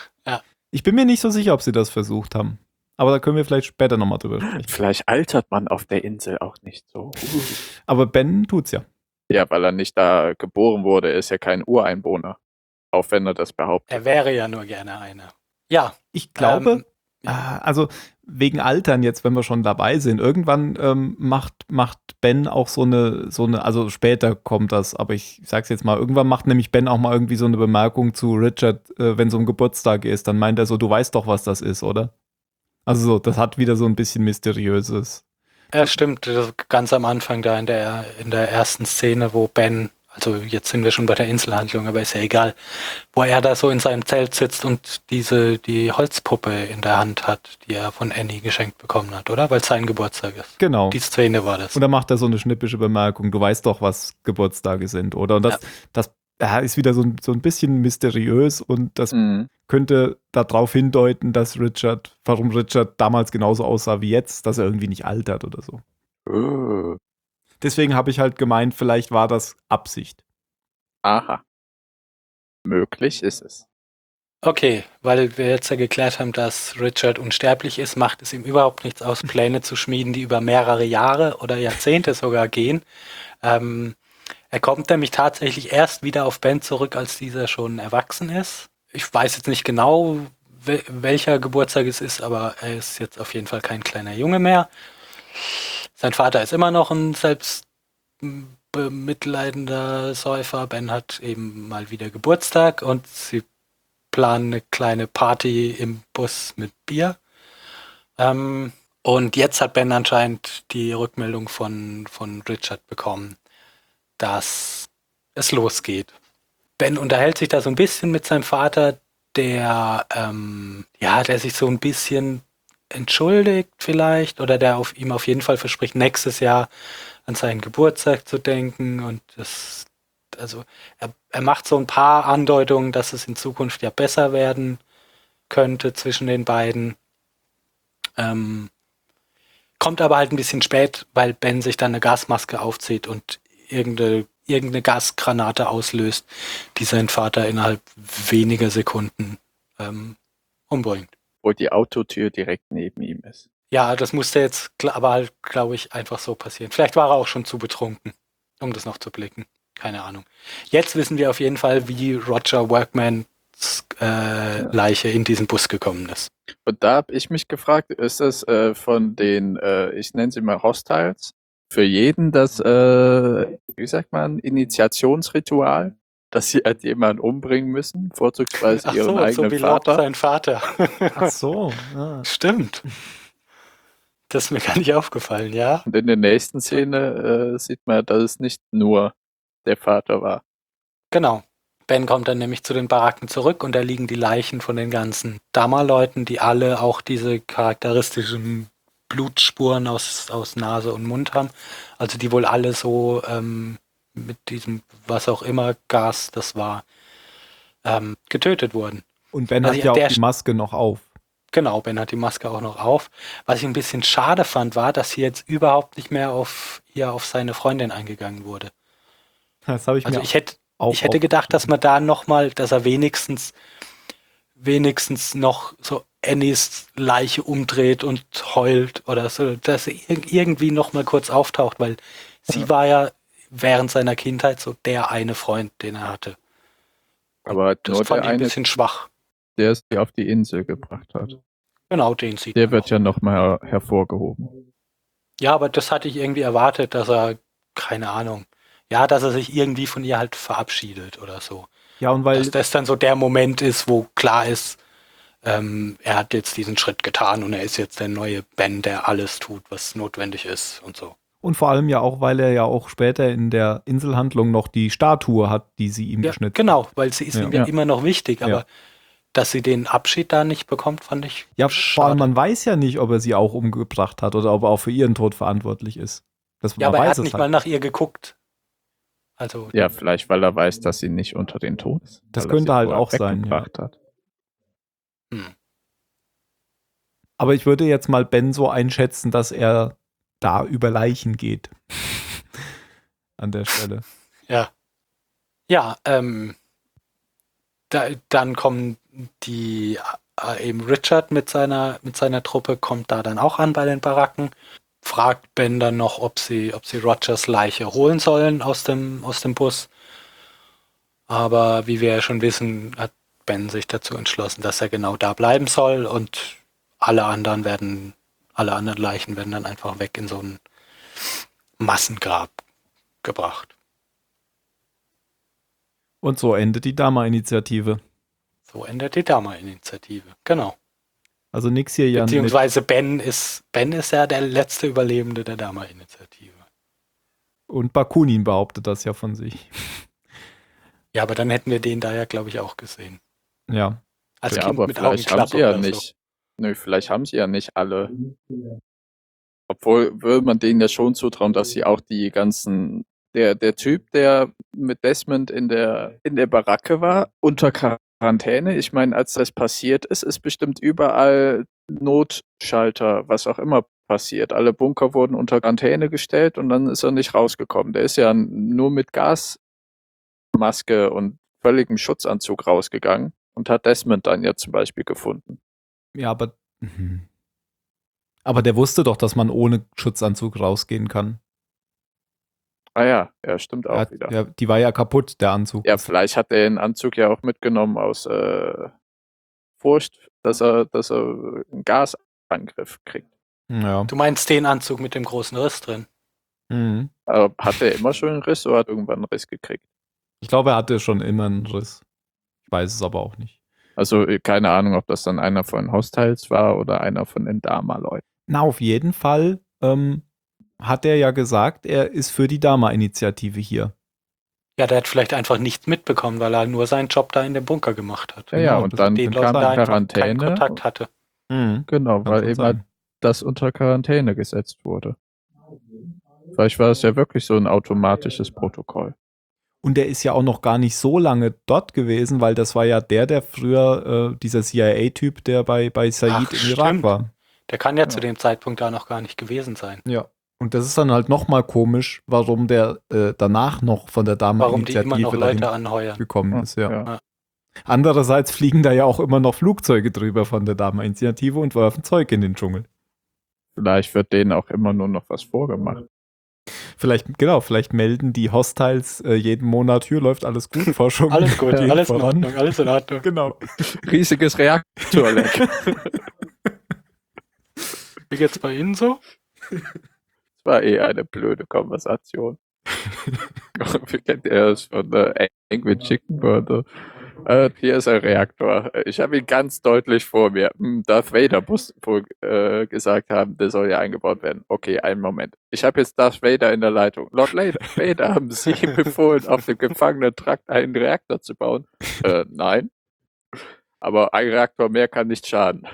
Ich bin mir nicht so sicher, ob sie das versucht haben. Aber da können wir vielleicht später nochmal drüber sprechen. Vielleicht altert man auf der Insel auch nicht so. Aber Ben tut's ja. Ja, weil er nicht da geboren wurde, er ist ja kein Ureinwohner. Auch wenn er das behauptet. Er wäre ja nur gerne einer. Ja. Ich glaube, ähm, ah, also wegen Altern jetzt, wenn wir schon dabei sind, irgendwann ähm, macht, macht Ben auch so eine, so eine, also später kommt das, aber ich sag's jetzt mal, irgendwann macht nämlich Ben auch mal irgendwie so eine Bemerkung zu Richard, äh, wenn so ein Geburtstag ist, dann meint er so, du weißt doch, was das ist, oder? Also so, das hat wieder so ein bisschen Mysteriöses. Ja, stimmt. Das ganz am Anfang da in der, in der ersten Szene, wo Ben, also jetzt sind wir schon bei der Inselhandlung, aber ist ja egal, wo er da so in seinem Zelt sitzt und diese, die Holzpuppe in der Hand hat, die er von Annie geschenkt bekommen hat, oder? Weil es sein Geburtstag ist. Genau. Die Szene war das. Und dann macht er so eine schnippische Bemerkung, du weißt doch, was Geburtstage sind, oder? Und das, Ja. das ja, ist wieder so ein, so ein bisschen mysteriös und das Mhm. könnte darauf hindeuten, dass Richard, warum Richard damals genauso aussah wie jetzt, dass er irgendwie nicht altert oder so. Oh. Deswegen habe ich halt gemeint, vielleicht war das Absicht. Aha. Möglich ist es. Okay, weil wir jetzt ja geklärt haben, dass Richard unsterblich ist, macht es ihm überhaupt nichts aus, Pläne zu schmieden, die über mehrere Jahre oder Jahrzehnte sogar gehen. Ähm, er kommt nämlich tatsächlich erst wieder auf Ben zurück, als dieser schon erwachsen ist. Ich weiß jetzt nicht genau, wel- welcher Geburtstag es ist, aber er ist jetzt auf jeden Fall kein kleiner Junge mehr. Sein Vater ist immer noch ein selbst bemitleidender Säufer. Ben hat eben mal wieder Geburtstag und sie planen eine kleine Party im Bus mit Bier. Ähm, und jetzt hat Ben anscheinend die Rückmeldung von, von Richard bekommen, dass es losgeht. Ben unterhält sich da so ein bisschen mit seinem Vater, der, ähm, ja, der sich so ein bisschen entschuldigt vielleicht oder der auf ihm auf jeden Fall verspricht, nächstes Jahr an seinen Geburtstag zu denken und das, also er, er macht so ein paar Andeutungen, dass es in Zukunft ja besser werden könnte zwischen den beiden. Ähm, kommt aber halt ein bisschen spät, weil Ben sich dann eine Gasmaske aufzieht und irgendeine, irgendeine Gasgranate auslöst, die seinen Vater innerhalb weniger Sekunden ähm, umbringt. Wo die Autotür direkt neben ihm ist. Ja, das musste jetzt gl- aber halt, glaube ich, einfach so passieren. Vielleicht war er auch schon zu betrunken, um das noch zu blicken. Keine Ahnung. Jetzt wissen wir auf jeden Fall, wie Roger Workmans äh, Leiche in diesen Bus gekommen ist. Und da habe ich mich gefragt, ist das äh, von den, äh, ich nenne sie mal Hostiles, für jeden das, äh, wie sagt man, Initiationsritual, dass sie halt jemanden umbringen müssen, vorzugsweise Ach ihren so, so eigenen wie Locke Vater. sein Vater. Ach so. Ja. Stimmt. Das ist mir gar nicht aufgefallen, ja. Und in der nächsten Szene äh, sieht man, dass es nicht nur der Vater war. Genau. Ben kommt dann nämlich zu den Baracken zurück und da liegen die Leichen von den ganzen Dama-Leuten, die alle auch diese charakteristischen Blutspuren aus, aus Nase und Mund haben. Also die wohl alle so ähm, mit diesem, was auch immer, Gas das war, ähm, getötet wurden. Und Ben Also hat ja, ja der auch die sch- Maske noch auf. genau, Ben hat die Maske auch noch auf. Was ich ein bisschen schade fand, war, dass hier jetzt überhaupt nicht mehr auf hier auf seine Freundin eingegangen wurde. Das habe ich Also mir ich hätte, auch ich hätte gedacht, dass man da nochmal, dass er wenigstens, wenigstens noch so Annies Leiche umdreht und heult oder so, dass er ir- irgendwie nochmal kurz auftaucht, weil sie war ja während seiner Kindheit so der eine Freund, den er hatte. Aber Das nur fand der ich ein eine, bisschen schwach. der sie auf die Insel gebracht hat. Genau, den sieht Der man wird noch. ja nochmal hervorgehoben. Ja, aber das hatte ich irgendwie erwartet, dass er, keine Ahnung, ja, dass er sich irgendwie von ihr halt verabschiedet oder so. Ja, und weil Dass das dann so der Moment ist, wo klar ist, ähm, er hat jetzt diesen Schritt getan und er ist jetzt der neue Ben, der alles tut, was notwendig ist und so. und vor allem ja auch, weil er ja auch später in der Inselhandlung noch die Statue hat, die sie ihm Ja, geschnitten genau, weil sie ist Ja. ihm ja Ja. immer noch wichtig, aber Ja. dass sie den Abschied da nicht bekommt, fand ich Ja, schade. vor allem man weiß ja nicht, ob er sie auch umgebracht hat oder ob er auch für ihren Tod verantwortlich ist. Das, ja, man aber er weiß hat es nicht halt. mal nach ihr geguckt. Also, Ja, vielleicht, weil er weiß, dass sie nicht unter den Tod ist. Das weil er könnte sie halt vorher auch sein, weggebracht hat. hm. Aber ich würde jetzt mal Ben so einschätzen, dass er da über Leichen geht. An der Stelle. Ja. Ja, ähm, da, dann kommen die, äh, eben Richard mit seiner, mit seiner Truppe kommt da dann auch an bei den Baracken, fragt Ben dann noch, ob sie, ob sie Rogers Leiche holen sollen aus dem, aus dem Bus. Aber wie wir ja schon wissen, hat Ben sich dazu entschlossen, dass er genau da bleiben soll und alle anderen werden, alle anderen Leichen werden dann einfach weg in so ein Massengrab gebracht. Und so endet die Dama-Initiative. So endet die Dama-Initiative. Genau. Also nix hier, Jan. Mit, Beziehungsweise Ben ist, Ben ist ja der letzte Überlebende der Dama-Initiative. und Bakunin behauptet das ja von sich. Ja, aber dann hätten wir den da ja, glaube ich, auch gesehen. Ja. Als ja, Kind aber mit vielleicht haben Augenklappe sie ja oder so. nicht. Nö, vielleicht haben sie ja nicht alle. Obwohl würde man denen ja schon zutrauen, dass sie auch die ganzen. Der, der Typ, der mit Desmond in der, in der Baracke war, unter Quarantäne. Ich meine, als das passiert ist, ist bestimmt überall Notschalter, was auch immer passiert. Alle Bunker wurden unter Quarantäne gestellt und dann ist er nicht rausgekommen. Der ist ja nur mit Gasmaske und völligem Schutzanzug rausgegangen und hat Desmond dann ja zum Beispiel gefunden. Ja, aber. mhm. Aber der wusste doch, dass man ohne Schutzanzug rausgehen kann. Ah ja, ja, stimmt auch Er hat, wieder. der, die war ja kaputt, der Anzug. Ja, vielleicht hat er den Anzug ja auch mitgenommen aus äh, Furcht, dass er, dass er einen Gasangriff kriegt. Ja. Du meinst den Anzug mit dem großen Riss drin? Mhm. Aber hat er immer schon einen Riss oder hat er irgendwann einen Riss gekriegt? Ich glaube, er hatte schon immer einen Riss. Ich weiß es aber auch nicht. Also äh, keine Ahnung, ob das dann einer von Hostiles war oder einer von den Dama-Leuten. Na, auf jeden Fall ähm, hat er ja gesagt, er ist für die Dama-Initiative hier. Ja, der hat vielleicht einfach nichts mitbekommen, weil er nur seinen Job da in dem Bunker gemacht hat. Ja, ja, Genau, und das- dann Den kam Leuten da die einfach keinen Quarantäne. Kontakt hatte. Mhm. Genau, Kann weil schon eben halt sein. das unter Quarantäne gesetzt wurde. Vielleicht war es ja wirklich so ein automatisches Protokoll. Und der ist ja auch noch gar nicht so lange dort gewesen, weil das war ja der, der früher, äh, dieser C I A-Typ, der bei, bei Said Ach, im Irak stimmt. war. Der kann ja, Ja. zu dem Zeitpunkt da noch gar nicht gewesen sein. Ja. Und das ist dann halt nochmal komisch, warum der äh, danach noch von der Warum die immer noch Dama-Initiative dahin Leute anheuern. gekommen ist. Ja. Ja. Andererseits fliegen da ja auch immer noch Flugzeuge drüber von der Dama-Initiative und werfen Zeug in den Dschungel. Vielleicht wird denen auch immer nur noch was vorgemacht. Vielleicht, genau, vielleicht melden die Hostiles äh, jeden Monat, hier läuft alles gut, Forschung. Alles gut, geht alles in voran. Ordnung, alles in Ordnung. Genau. Riesiges Reaktorleck. Wie geht's bei Ihnen so? Das war eh eine blöde Konversation. Wie kennt ihr das von der Angry Chicken Burger? Äh, hier ist ein Reaktor. Ich habe ihn ganz deutlich vor mir. Hm, Darth Vader muss wohl äh, gesagt haben, der soll ja eingebaut werden. Okay, einen Moment. Ich habe jetzt Darth Vader in der Leitung. Lord Vader, haben Sie befohlen, auf dem Gefangenentrakt einen Reaktor zu bauen? Äh, nein. Aber ein Reaktor mehr kann nicht schaden.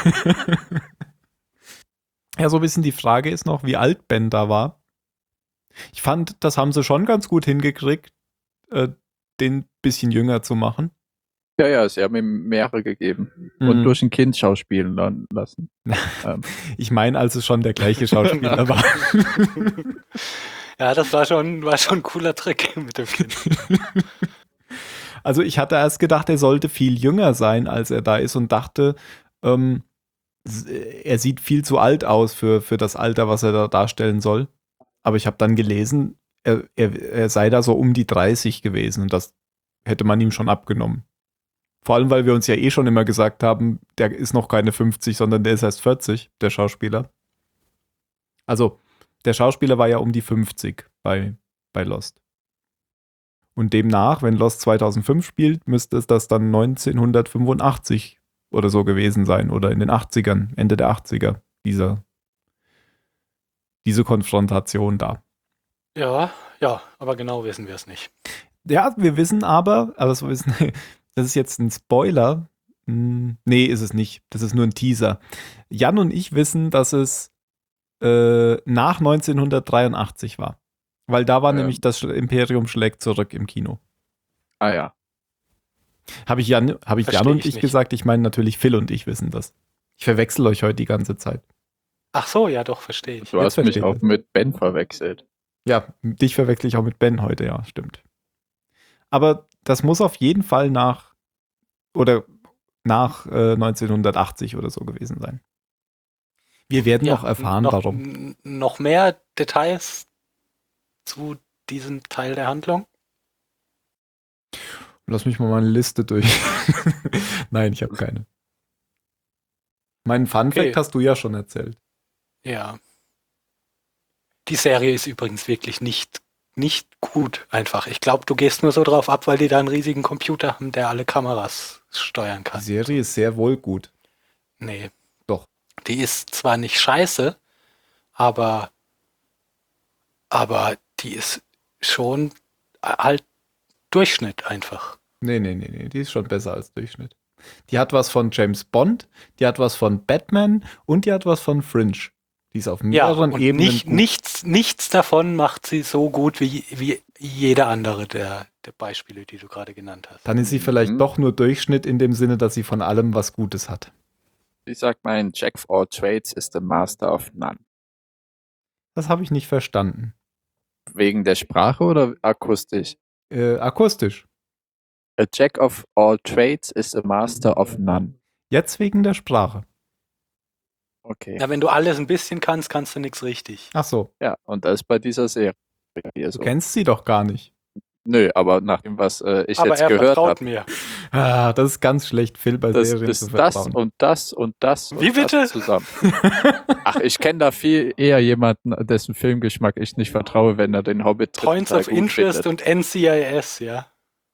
Ja, so ein bisschen die Frage ist noch, wie alt Ben da war. Ich fand, das haben sie schon ganz gut hingekriegt, äh, den bisschen jünger zu machen. Ja, ja, sie haben ihm mehrere gegeben und Mhm. durch ein Kind schauspielen lan- lassen. ähm, Ich meine, als es schon der gleiche Schauspieler war. Ja, das war schon, war schon ein cooler Trick mit dem Kind. Also ich hatte erst gedacht, er sollte viel jünger sein, als er da ist und dachte, ähm, s- er sieht viel zu alt aus für, für das Alter, was er da darstellen soll. Aber ich habe dann gelesen, er, er, er sei da so um die dreißig gewesen und das hätte man ihm schon abgenommen. Vor allem, weil wir uns ja eh schon immer gesagt haben, der ist noch keine fünfzig, sondern der ist erst vierzig, der Schauspieler. Also, der Schauspieler war ja um die fünfzig bei, bei Lost. Und demnach, wenn Lost zweitausendfünf spielt, müsste es das dann neunzehnhundertfünfundachtzig oder so gewesen sein. Oder in den achtzigern, Ende der achtziger, dieser, diese Konfrontation da. Ja, ja, aber genau wissen wir es nicht. Ja, wir wissen aber, aber das, wissen, das ist jetzt ein Spoiler. Hm, nee, ist es nicht. Das ist nur ein Teaser. Jan und ich wissen, dass es äh, nach neunzehnhundertdreiundachtzig war. Weil da war Ähm. nämlich das Imperium schlägt zurück im Kino. ah ja. Habe ich Jan, hab ich Jan Versteh und ich ich nicht. gesagt? Ich meine natürlich Phil und ich wissen das. Ich verwechsel euch heute die ganze Zeit. Ach so, ja, doch, verstehe ich. Du Jetzt hast mich versteht auch es. mit Ben verwechselt. Ja, dich verwechsel ich auch mit Ben heute, ja, stimmt. Aber das muss auf jeden Fall nach oder nach äh, neunzehnhundertachtzig oder so gewesen sein. Wir werden Ja, noch erfahren, noch, warum. n- Noch mehr Details zu diesem Teil der Handlung? Lass mich mal meine Liste durch. Nein, ich habe keine. Meinen Fun Fact Okay. hast du ja schon erzählt. Ja. Die Serie ist übrigens wirklich nicht, nicht gut einfach. Ich glaube, du gehst nur so drauf ab, weil die da einen riesigen Computer haben, der alle Kameras steuern Die kann. Serie ist sehr wohl gut. Nee. Doch. Die ist zwar nicht scheiße, aber, aber die ist schon halt Durchschnitt einfach. Nee, nee, nee, nee, die ist schon besser als Durchschnitt. Die hat was von James Bond, die hat was von Batman und die hat was von Fringe. Die ist auf Ja, mehreren und Ebenen nicht, gut. nichts, nichts davon macht sie so gut wie, wie jeder andere der, der Beispiele, die du gerade genannt hast. Dann ist sie vielleicht Mhm. doch nur Durchschnitt in dem Sinne, dass sie von allem was Gutes hat. Ich sag mal, ein Jack of all trades is the master of none. Das habe ich nicht verstanden. Wegen der Sprache oder akustisch? Äh, akustisch. A Jack of all trades is a master of none. Jetzt wegen der Sprache. Okay. Ja, wenn du alles ein bisschen kannst, kannst du nichts richtig. Ach so, Ja, und das ist bei dieser Serie hier du so. kennst sie doch gar nicht. Nö, aber nach dem, was äh, ich Aber jetzt er gehört vertraut habe, mir. Ah, das ist ganz schlecht, Phil bei das Serien ist zu das vertrauen. und das und das und Wie bitte? das zusammen. Ach, ich kenne da viel eher jemanden, dessen Filmgeschmack ich nicht vertraue, wenn er den Hobbit Points total of gut Interest findet. und N C I S, ja.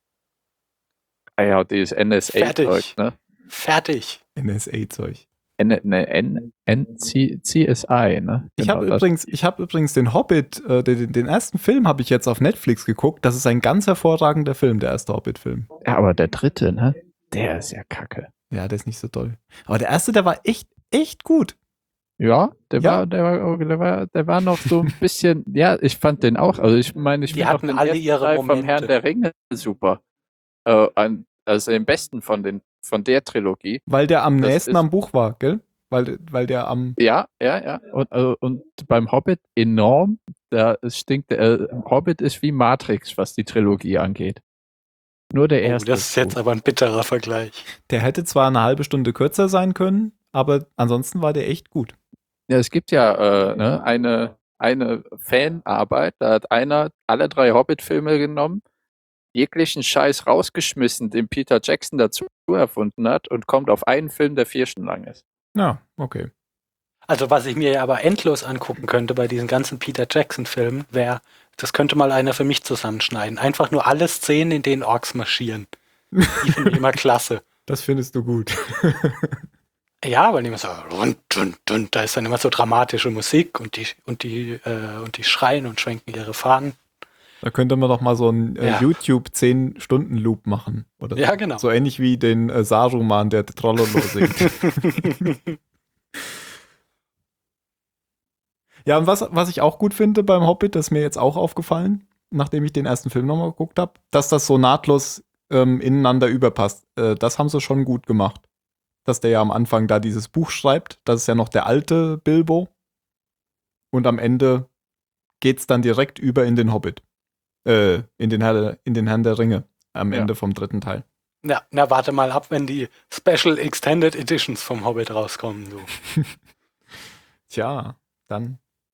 Ah ja, dieses N S A-Zeug, Fertig. ne? Fertig. N S A-Zeug. N, ne, N, N, C, C S I, ne? Ich Genau habe das. übrigens, ich habe übrigens den Hobbit, äh, den, den ersten Film habe ich jetzt auf Netflix geguckt. Das ist ein ganz hervorragender Film, der erste Hobbit-Film. Ja, aber der dritte, ne? Der ist ja kacke. Ja, der ist nicht so toll. Aber der erste, der war echt, echt gut. Ja, der Ja. war, der war, der war, der war noch so ein bisschen, ja, ich fand den auch, also ich meine, ich Die finde auch hatten den alle ersten ihre Teil vom Momente. Herrn der Ringe super. Äh, ein, also den besten von den, von der Trilogie. Weil der am Das nächsten ist- am Buch war, gell? Weil, weil der am. Ja, ja, ja. Und, äh, und beim Hobbit enorm, da es stinkt, äh, Hobbit ist wie Matrix, was die Trilogie angeht. Nur der Oh, erste. das ist jetzt aber ein bitterer Vergleich. Der hätte zwar eine halbe Stunde kürzer sein können, aber ansonsten war der echt gut. Ja, es gibt ja äh, ne, eine, eine Fanarbeit, da hat einer alle drei Hobbit-Filme genommen, jeglichen Scheiß rausgeschmissen, den Peter Jackson dazu erfunden hat und kommt auf einen Film, der vier Stunden lang ist. Ja, okay. Also was ich mir ja aber endlos angucken könnte bei diesen ganzen Peter Jackson-Filmen, wäre, das könnte mal einer für mich zusammenschneiden. Einfach nur alle Szenen, in denen Orks marschieren. Die finde ich immer klasse. Das findest du gut. Ja, weil die immer so rund, rund, rund, da ist dann immer so dramatische Musik und die und die äh, und die schreien und schwenken ihre Fahnen. Da könnte man doch mal so einen äh, Ja. YouTube zehn Stunden Loop machen. Oder Ja, genau. so ähnlich wie den äh, Saruman, der Trollolo singt. Ja, und was, was ich auch gut finde beim Hobbit, das ist mir jetzt auch aufgefallen, nachdem ich den ersten Film nochmal geguckt habe, dass das so nahtlos ähm, ineinander überpasst. Äh, das haben sie schon gut gemacht. Dass der ja am Anfang da dieses Buch schreibt, das ist ja noch der alte Bilbo. Und am Ende geht's dann direkt über in den Hobbit. Äh, in den, Herr, in den Herrn der Ringe. Am Ja. Ende vom dritten Teil. Ja, na warte mal ab, wenn die Special Extended Editions vom Hobbit rauskommen, du. Tja, dann.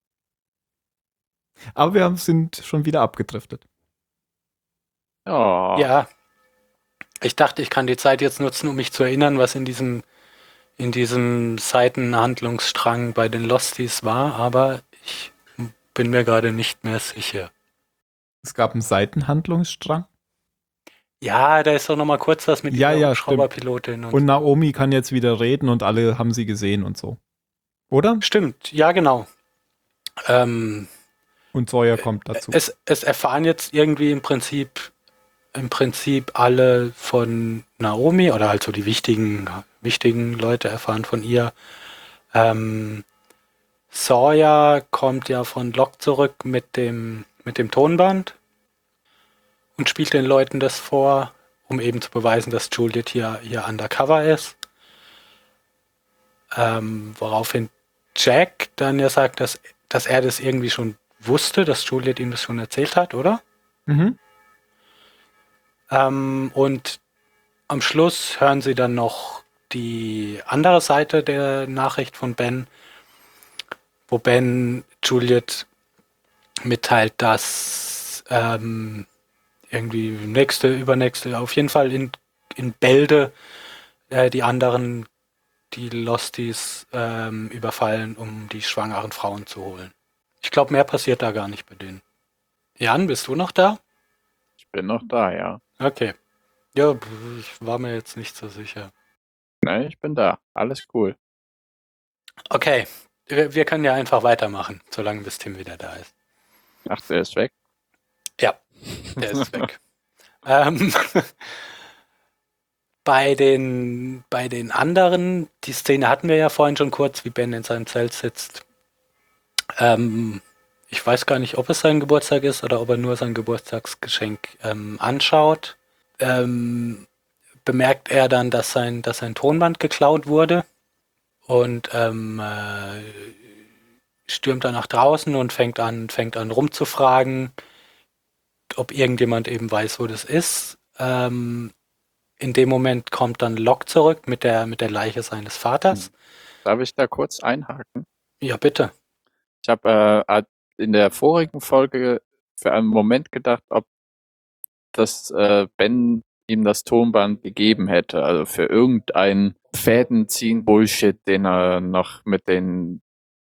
Aber wir haben- sind schon wieder abgedriftet. Oh. Ja, ich dachte, ich kann die Zeit jetzt nutzen, um mich zu erinnern, was in diesem, in diesem Seitenhandlungsstrang bei den Losties war, aber ich bin mir gerade nicht mehr sicher. Es gab einen Seitenhandlungsstrang. Ja, da ist doch noch mal kurz was mit Ja, dieser ja, Hubschrauberpilotin. Und Und Naomi kann jetzt wieder reden und alle haben sie gesehen und so. Oder? Stimmt, ja genau. Ähm, Und Sawyer kommt dazu. es, es erfahren jetzt irgendwie im Prinzip im Prinzip alle von Naomi oder halt so die wichtigen, wichtigen Leute erfahren von ihr. Ähm, Sawyer kommt ja von Locke zurück mit dem, mit dem Tonband und spielt den Leuten das vor, um eben zu beweisen, dass Juliet hier, hier undercover ist. Ähm, woraufhin Jack dann ja sagt, dass, dass er das irgendwie schon wusste, dass Juliet ihm das schon erzählt hat, oder? Mhm. Ähm, und am Schluss hören sie dann noch die andere Seite der Nachricht von Ben, wo Ben Juliet mitteilt, dass ähm, irgendwie nächste, übernächste, auf jeden Fall in, in Bälde äh, die anderen, die Losties ähm, überfallen, um die schwangeren Frauen zu holen. Ich glaube, mehr passiert da gar nicht bei denen. Jan, bist du noch da? Ich bin noch da, ja. Okay. Ja, ich war mir jetzt nicht so sicher. Ne, ich bin da. Alles cool. Okay, wir, wir können ja einfach weitermachen, solange bis Tim wieder da ist. Ach, der ist weg. Ja, der ist weg. ähm, bei, den, bei den anderen, die Szene hatten wir ja vorhin schon kurz, wie Ben in seinem Zelt sitzt. Ähm, ich weiß gar nicht, ob es sein Geburtstag ist oder ob er nur sein Geburtstagsgeschenk ähm, anschaut. Ähm, bemerkt er dann, dass sein, dass sein Tonband geklaut wurde und ähm, äh, stürmt dann nach draußen und fängt an, fängt an rumzufragen, ob irgendjemand eben weiß, wo das ist. Ähm, in dem Moment kommt dann Locke zurück mit der, mit der Leiche seines Vaters. Darf ich da kurz einhaken? Ja, bitte. Ich habe äh, in der vorigen Folge für einen Moment gedacht, ob das äh, Ben ihm das Tonband gegeben hätte. Also für irgendein Fädenziehen-Bullshit, den er noch mit den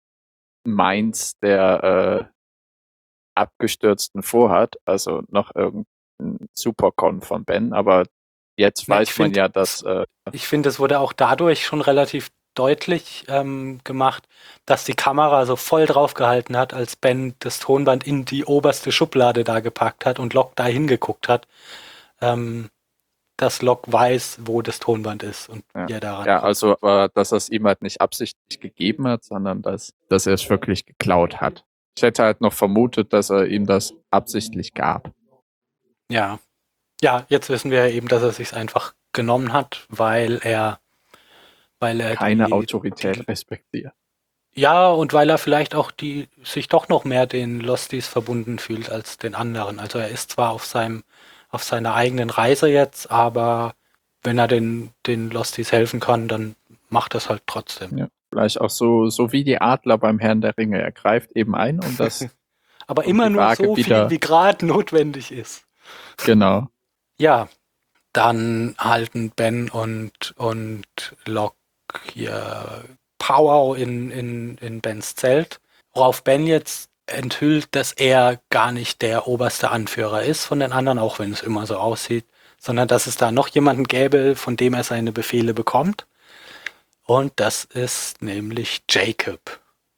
Minds der äh, Abgestürzten vorhat. Also noch irgendein Supercon von Ben. Aber jetzt Ja, weiß ich man find- ja, dass äh, Ich finde, es wurde auch dadurch schon relativ deutlich ähm, gemacht, dass die Kamera so voll drauf gehalten hat, als Ben das Tonband in die oberste Schublade da gepackt hat und Locke da hingeguckt hat, ähm, dass Locke weiß, wo das Tonband ist und Ja. wie er daran ja, kommt. also äh, dass er es ihm halt nicht absichtlich gegeben hat, sondern dass, dass er es wirklich geklaut hat. Ich hätte halt noch vermutet, dass er ihm das absichtlich gab. Ja. Ja, jetzt wissen wir ja eben, dass er sich einfach genommen hat, weil er weil er Keine die, Autorität die, respektiert. ja, und weil er vielleicht auch die sich doch noch mehr den Losties verbunden fühlt als den anderen. Also er ist zwar auf seinem auf seiner eigenen Reise jetzt, aber wenn er den den Losties helfen kann, dann macht das halt trotzdem. Ja. Vielleicht auch so, so wie die Adler beim Herrn der Ringe. Er greift eben ein und das, Aber Und immer die nur Waage so wieder- viel, wie gerade notwendig ist. genau. Ja, dann halten Ben und, und Locke hier Powwow in, in, in Bens Zelt, worauf Ben jetzt enthüllt, dass er gar nicht der oberste Anführer ist von den anderen, auch wenn es immer so aussieht, sondern dass es da noch jemanden gäbe, von dem er seine Befehle bekommt. Und das ist nämlich Jacob,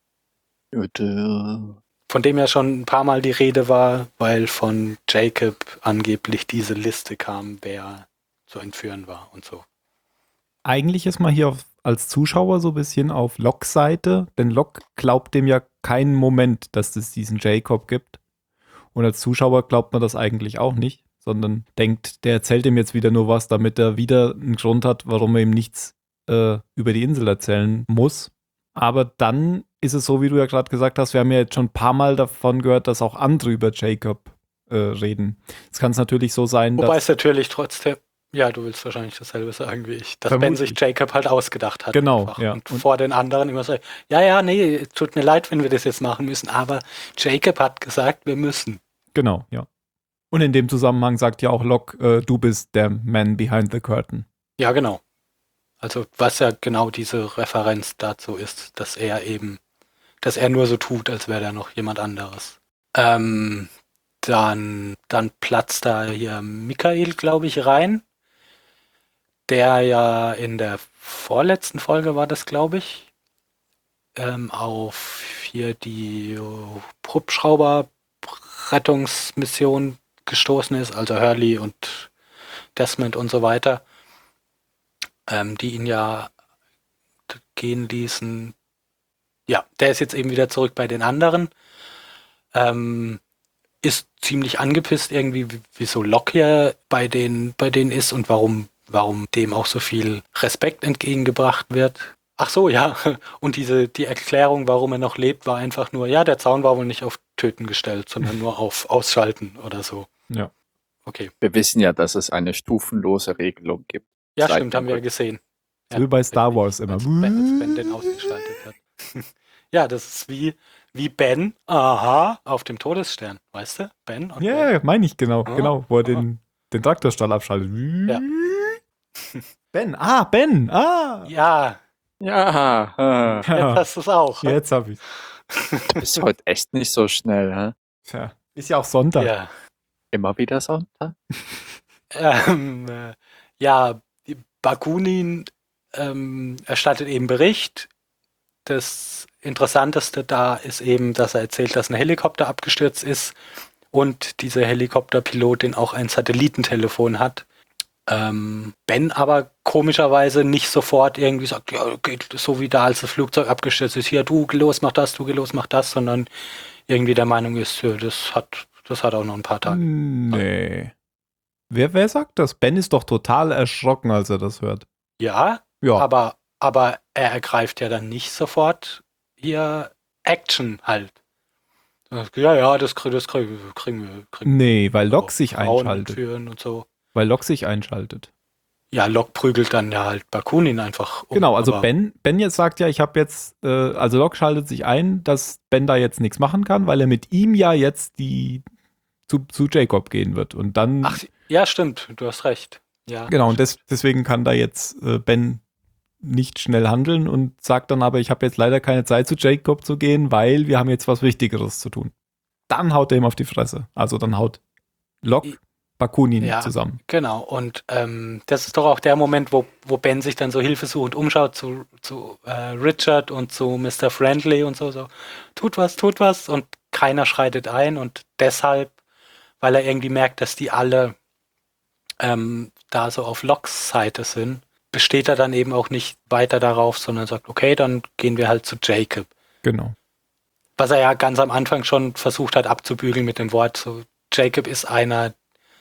von dem ja schon ein paar Mal die Rede war, weil von Jacob angeblich diese Liste kam, wer zu entführen war und so. Eigentlich ist man hier auf, als Zuschauer so ein bisschen auf Lockes Seite, denn Locke glaubt dem ja keinen Moment, dass es diesen Jacob gibt. Und als Zuschauer glaubt man das eigentlich auch nicht, sondern denkt, der erzählt ihm jetzt wieder nur was, damit er wieder einen Grund hat, warum er ihm nichts äh, über die Insel erzählen muss. Aber dann ist es so, wie du ja gerade gesagt hast, wir haben ja jetzt schon ein paar Mal davon gehört, dass auch andere über Jacob äh, reden. Es kann es natürlich so sein, Wobei dass... es natürlich trotzdem, ja, du willst wahrscheinlich dasselbe sagen wie ich, dass Vermutlich. Ben sich Jacob halt ausgedacht hat. Genau, einfach. ja. Und, Und- vor den anderen immer so, ja, ja, nee, tut mir leid, wenn wir das jetzt machen müssen, aber Jacob hat gesagt, wir müssen. Genau, ja. Und in dem Zusammenhang sagt ja auch Locke, äh, du bist der Man behind the curtain. Ja, genau. Also was ja genau diese Referenz dazu ist, dass er eben, dass er nur so tut, als wäre da noch jemand anderes. Ähm, dann, dann platzt da hier Michael, glaube ich, rein, der ja in der vorletzten Folge war das, glaube ich, ähm, auf hier die Hubschrauber-Rettungsmission gestoßen ist, also Hurley und Desmond und so weiter, ähm, die ihn ja gehen ließen. Ja, der ist jetzt eben wieder zurück bei den anderen. Ähm, ist ziemlich angepisst irgendwie, wie- wieso Locke hier bei den, bei denen ist und warum, warum dem auch so viel Respekt entgegengebracht wird. Ach so, ja. Und diese, die Erklärung, warum er noch lebt, war einfach nur, ja, der Zaun war wohl nicht auf Töten gestellt, sondern nur auf Ausschalten oder so. Ja. Okay. Wir wissen ja, dass es eine stufenlose Regelung gibt. Ja, Seit stimmt, haben wir ja dem gesehen. So wie bei Star Wars immer. Als Ben, als Ben den ausgeschaltet hat. Ja, das ist wie, wie Ben, aha, auf dem Todesstern, weißt du? Ben und Ja, Ben. meine ich genau, Ah, genau, wo er ah. den, den Traktorstall abschaltet. Ja. Ben, ah, Ben, ah. Ja, Ja, äh, jetzt hast du es auch. Jetzt hab ich's. du bist heute echt nicht so schnell, hä? Tja, ist ja auch Sonntag. Ja. Immer wieder Sonntag? Ähm, äh, ja, die Bakunin ähm, erstattet eben Bericht. Das Interessanteste da ist eben, dass er erzählt, dass ein Helikopter abgestürzt ist und dieser Helikopterpilotin auch ein Satellitentelefon hat. Ähm, Ben aber komischerweise nicht sofort irgendwie sagt, ja, geht so wie da, als das Flugzeug abgestürzt ist, hier, du, geh los, mach das, du, geh los, mach das, sondern irgendwie der Meinung ist, ja, das hat, das hat auch noch ein paar Tage. Nee. Wer, wer sagt das? Ben ist doch total erschrocken, als er das hört. Ja, Ja, aber, aber er ergreift ja dann nicht sofort hier Action halt. Ja, ja, das, krieg, das krieg, kriegen wir. Kriegen nee, weil wir. Locke sich Frauen einschaltet. entführen und so. Weil Locke sich einschaltet. Ja, Locke prügelt dann ja halt Bakunin einfach um. Genau, also aber- Ben, Ben jetzt sagt ja, ich habe jetzt, äh, also Locke schaltet sich ein, dass Ben da jetzt nichts machen kann, weil er mit ihm ja jetzt die zu, zu Jacob gehen wird. Und dann, Ach, ja, stimmt, du hast recht. Ja, genau, und des, deswegen kann da jetzt äh, Ben nicht schnell handeln und sagt dann aber, ich habe jetzt leider keine Zeit zu Jacob zu gehen, weil wir haben jetzt was Wichtigeres zu tun. Dann haut er ihm auf die Fresse. Also dann haut Locke Bakunin Ja. zusammen. Genau, und ähm, das ist doch auch der Moment, wo, wo Ben sich dann so hilfesuchend umschaut zu, zu äh, Richard und zu Mister Friendly und so, so, tut was, tut was, und keiner schreitet ein, und deshalb, weil er irgendwie merkt, dass die alle ähm, da so auf Lockes Seite sind, besteht er dann eben auch nicht weiter darauf, sondern sagt, okay, dann gehen wir halt zu Jacob. Genau. Was er ja ganz am Anfang schon versucht hat abzubügeln mit dem Wort, so, Jacob ist einer,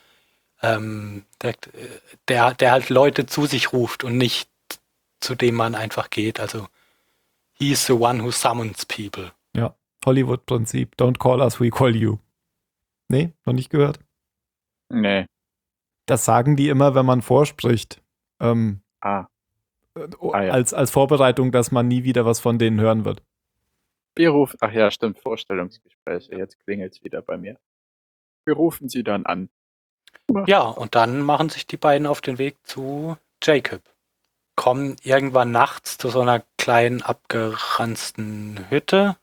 ähm, der, der, der halt Leute zu sich ruft und nicht zu dem man einfach geht. Also, he's the one who summons people. Ja. Hollywood-Prinzip. Don't call us, we call you. Nee, noch nicht gehört. Nee. Das sagen die immer, wenn man vorspricht. Ähm, Ah. äh, Ah, ja. als, als Vorbereitung, dass man nie wieder was von denen hören wird. Wir rufen, ach ja, stimmt, Vorstellungsgespräche. Jetzt klingelt es wieder bei mir. Wir rufen sie dann an. Ja, und dann machen sich die beiden auf den Weg zu Jacob. Kommen irgendwann nachts zu so einer kleinen abgeranzten Hütte,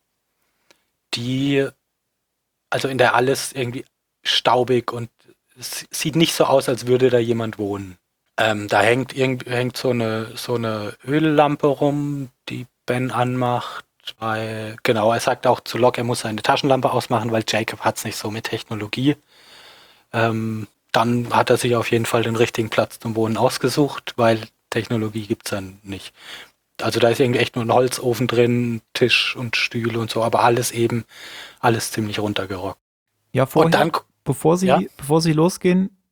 die, also in der alles irgendwie staubig, und es sieht nicht so aus, als würde da jemand wohnen. Ähm, da hängt irgendwie hängt so eine so eine Öllampe rum, die Ben anmacht, weil, genau, er sagt auch zu Locke, er muss seine Taschenlampe ausmachen, weil Jacob hat es nicht so mit Technologie. Ähm, dann hat er sich auf jeden Fall den richtigen Platz zum Wohnen ausgesucht, weil Technologie gibt's dann nicht. Also da ist irgendwie echt nur ein Holzofen drin, Tisch und Stühle und so, aber alles eben, alles ziemlich runtergerockt. Ja, Und vorher, dann, bevor sie, Ja? bevor sie losgehen,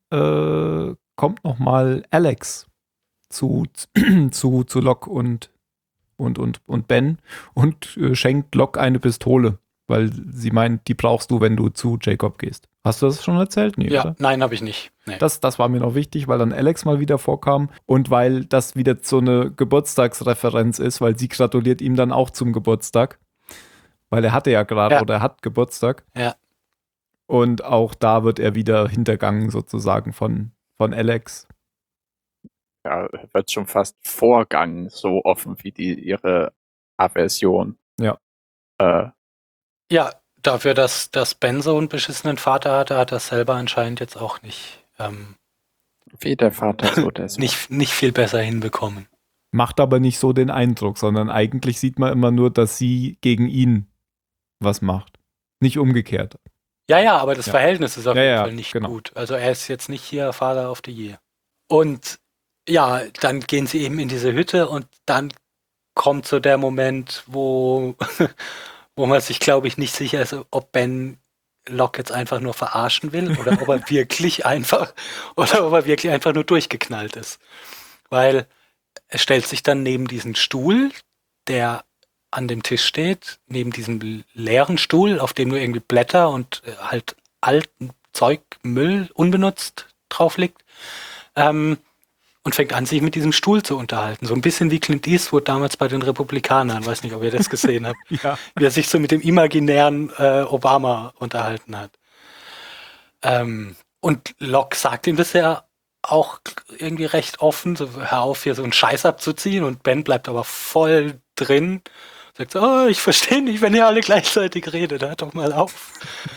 äh, kommt nochmal Alex zu, zu, zu Locke und, und, und, und Ben und äh, schenkt Locke eine Pistole, weil sie meint, die brauchst du, wenn du zu Jacob gehst. Hast du das schon erzählt? Nee, Ja, oder? nein, habe ich nicht. Nee. Das, das war mir noch wichtig, weil dann Alex mal wieder vorkam und weil das wieder so eine Geburtstagsreferenz ist, weil sie gratuliert ihm dann auch zum Geburtstag. Weil er hatte ja gerade Ja. oder er hat Geburtstag. Ja. Und auch da wird er wieder hintergangen sozusagen von, von Alex. Ja, wird schon fast Vorgang, so offen wie die ihre Aversion. Ja. Äh, Ja, dafür, dass, dass Ben so einen beschissenen Vater hatte, hat er selber anscheinend jetzt auch nicht, ähm, wie der Vater, so der Sohn. nicht, nicht viel besser hinbekommen. Macht aber nicht so den Eindruck, sondern eigentlich sieht man immer nur, dass sie gegen ihn was macht. Nicht umgekehrt. Ja, ja, aber das Ja. Verhältnis ist auf Ja, jeden ja, Fall nicht genau. gut. Also er ist jetzt nicht hier Father of the Year. Und ja, dann gehen sie eben in diese Hütte und dann kommt so der Moment, wo, wo man sich, glaube ich, nicht sicher ist, ob Ben Locke jetzt einfach nur verarschen will oder ob er wirklich einfach oder ob er wirklich einfach nur durchgeknallt ist. Weil er stellt sich dann neben diesen Stuhl, der an dem Tisch steht, neben diesem leeren Stuhl, auf dem nur irgendwie Blätter und äh, halt alten Zeug, Müll, unbenutzt drauf liegt, ähm, und fängt an, sich mit diesem Stuhl zu unterhalten. So ein bisschen wie Clint Eastwood damals bei den Republikanern. Weiß nicht, ob ihr das gesehen habt. Ja. Wie er sich so mit dem imaginären äh, Obama unterhalten hat. Ähm, und Locke sagt ihm das ja auch irgendwie recht offen, so hör auf, hier so einen Scheiß abzuziehen. Und Ben bleibt aber voll drin. Sagt so, oh, ich verstehe nicht, wenn ihr alle gleichzeitig redet, hört doch mal auf.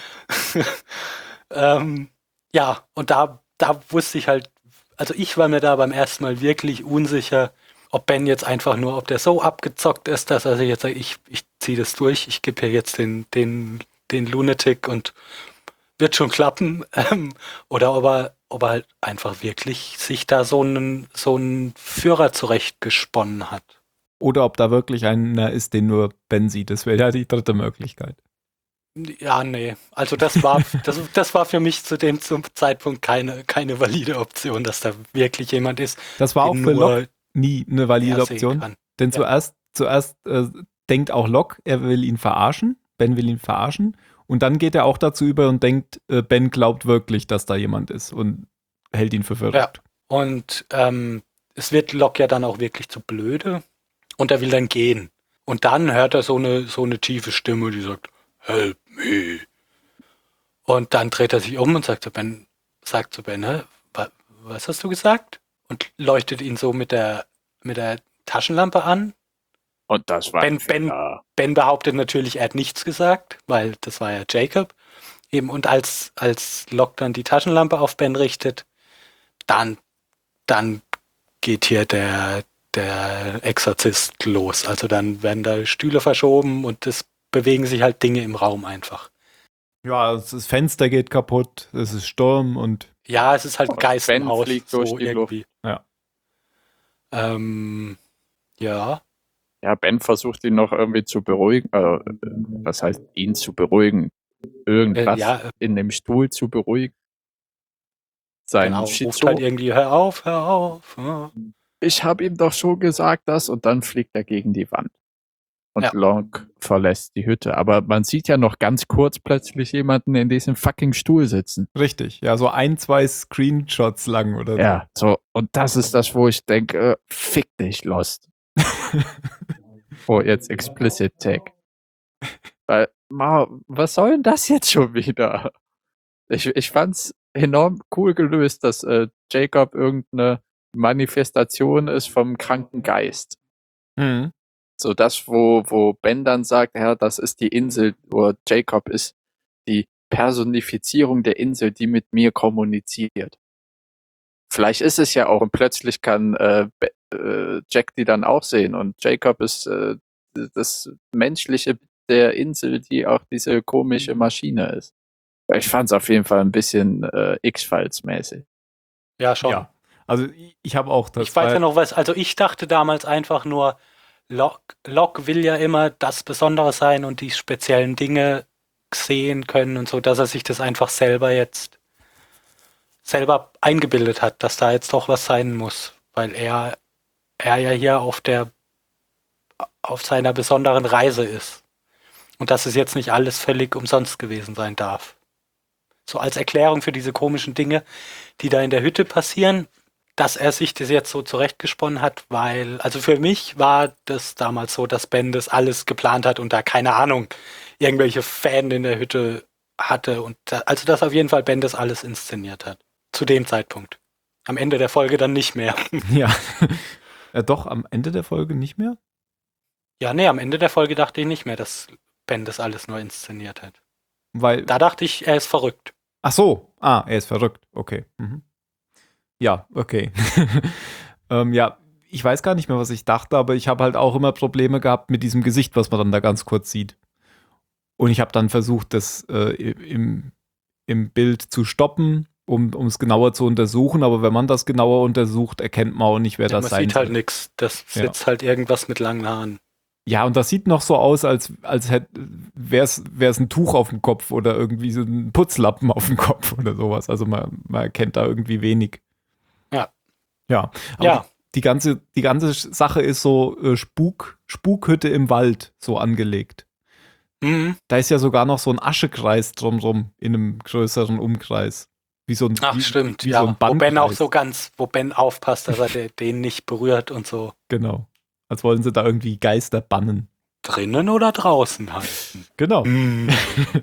ähm, ja, und da, da wusste ich halt, also ich war mir da beim ersten Mal wirklich unsicher, ob Ben jetzt einfach nur, ob der so abgezockt ist, dass er sich jetzt sagt, ich, ich ziehe das durch, ich gebe hier jetzt den, den, den Lunatic und wird schon klappen. Ähm, oder ob er, ob er halt einfach wirklich sich da so einen, so einen Führer zurechtgesponnen hat. Oder ob da wirklich einer ist, den nur Ben sieht. Das wäre ja die dritte Möglichkeit. Ja, nee. Also das war, das, das war für mich zu dem zum Zeitpunkt keine, keine valide Option, dass da wirklich jemand ist. Das war auch den für nur Locke nie eine valide er sehen Option. kann. Denn Ja. zuerst, zuerst äh, denkt auch Locke, er will ihn verarschen. Ben will ihn verarschen. Und dann geht er auch dazu über und denkt, äh, Ben glaubt wirklich, dass da jemand ist und hält ihn für verrückt. Und ähm, es wird Locke ja dann auch wirklich zu blöde und er will dann gehen. Und dann hört er so eine, so eine tiefe Stimme, die sagt, help me. Und dann dreht er sich um und sagt zu Ben, sagt zu Ben, hä, wa- was hast du gesagt? Und leuchtet ihn so mit der, mit der Taschenlampe an. Und das war Ben- ein Fehler. Ben behauptet natürlich, er hat nichts gesagt, weil das war ja Jacob. Eben, und als, als Locke dann die Taschenlampe auf Ben richtet, dann, dann geht hier der, der Exorzist los. Also dann werden da Stühle verschoben und es bewegen sich halt Dinge im Raum einfach. Ja, das Fenster geht kaputt, es ist Sturm und Ja, es ist halt ein Und Geistenhaus. Ben fliegt durch so die irgendwie. Ja. Ähm, ja. Ja, Ben versucht ihn noch irgendwie zu beruhigen. Äh, was heißt, ihn zu beruhigen? Irgendwas Äh, ja, äh, in dem Stuhl zu beruhigen. Sein Genau, ruft Schizo. halt irgendwie, hör auf, hör auf. Ja. Ich habe ihm doch schon gesagt, das. Und dann fliegt er gegen die Wand. Und Ja. Locke verlässt die Hütte. Aber man sieht ja noch ganz kurz plötzlich jemanden in diesem fucking Stuhl sitzen. richtig. Ja, so ein, zwei Screenshots lang oder so. Ja, so. Und das ist das, wo ich denke, äh, fick dich, Lost. Oh, jetzt Explicit Tag. Weil, ma, was soll denn das jetzt schon wieder? Ich, ich fand's enorm cool gelöst, dass äh, Jacob irgendeine Manifestation ist vom kranken Geist. Mhm. So das, wo, wo Ben dann sagt, ja, das ist die Insel, wo Jacob ist die Personifizierung der Insel, die mit mir kommuniziert. Vielleicht ist es ja auch und plötzlich kann äh, Be- äh, Jack die dann auch sehen und Jacob ist äh, das Menschliche der Insel, die auch diese komische Maschine ist. Ich fand es auf jeden Fall ein bisschen äh, X-Files-mäßig. Ja, schon. Ja. Also ich, ich habe auch das. ich weiß war- ja noch was, also ich dachte damals einfach nur, Locke, Locke will ja immer das Besondere sein und die speziellen Dinge sehen können und so, dass er sich das einfach selber jetzt selber eingebildet hat, dass da jetzt doch was sein muss, weil er, er ja hier auf der auf seiner besonderen Reise ist. Und dass es jetzt nicht alles völlig umsonst gewesen sein darf. So als Erklärung für diese komischen Dinge, die da in der Hütte passieren, dass er sich das jetzt so zurechtgesponnen hat, weil, also für mich war das damals so, dass Ben das alles geplant hat und da, keine Ahnung, irgendwelche Fäden in der Hütte hatte. Und da, also dass auf jeden Fall Ben das alles inszeniert hat. Zu dem Zeitpunkt. Am Ende der Folge dann nicht mehr. Ja. Ja, doch, am Ende der Folge nicht mehr? Ja, nee, am Ende der Folge dachte ich nicht mehr, dass Ben das alles nur inszeniert hat. Weil. Da dachte ich, er ist verrückt. Ach so, ah, er ist verrückt, okay. Mhm. Ja, okay. ähm, ja, ich weiß gar nicht mehr, was ich dachte, aber ich habe halt auch immer Probleme gehabt mit diesem Gesicht, was man dann da ganz kurz sieht. Und ich habe dann versucht, das äh, im, im Bild zu stoppen, um es genauer zu untersuchen, aber wenn man das genauer untersucht, erkennt man auch nicht, wer Ja, das man sein sieht halt soll. nichts. Das ist Ja. jetzt halt irgendwas mit langen Haaren. Ja, und das sieht noch so aus, als, als wäre es ein Tuch auf dem Kopf oder irgendwie so ein Putzlappen auf dem Kopf oder sowas. Also man, man erkennt da irgendwie wenig. Ja. Ja, aber Ja. Die, die, ganze, die ganze Sache ist so äh, Spuk, Spukhütte im Wald so angelegt. Mhm. Da ist ja sogar noch so ein Aschekreis drumrum in einem größeren Umkreis. Wie so ein, Ach, wie, stimmt, wie ja. so ein wo Ben auch Bannkreis. so ganz, wo Ben aufpasst, dass er de, den nicht berührt und so. Genau. Als wollen sie da irgendwie Geister bannen. Drinnen oder draußen halten. Genau. Mhm.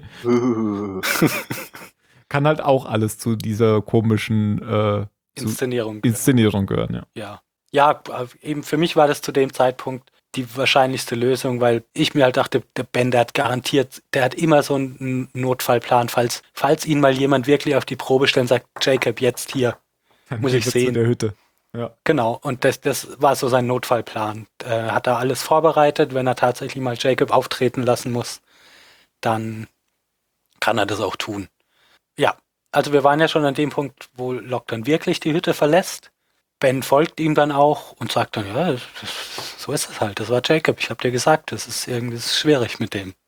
Kann halt auch alles zu dieser komischen äh, zu Inszenierung. Inszenierung gehören, ja. Ja. Ja, eben für mich war das zu dem Zeitpunkt die wahrscheinlichste Lösung, weil ich mir halt dachte, der Ben, der hat garantiert, der hat immer so einen Notfallplan, falls, falls ihn mal jemand wirklich auf die Probe stellt und sagt, Jacob, jetzt hier. Dann Muss gehen ich wir sehen. Zu der Hütte. Ja. Genau, und das, das war so sein Notfallplan. Er hat da alles vorbereitet, wenn er tatsächlich mal Jacob auftreten lassen muss, dann kann er das auch tun. Ja, also wir waren ja schon an dem Punkt, wo Locke dann wirklich die Hütte verlässt. Ben folgt ihm dann auch und sagt dann, ja, das, das, so ist es halt, das war Jacob, ich hab dir gesagt, das ist irgendwie das ist schwierig mit dem.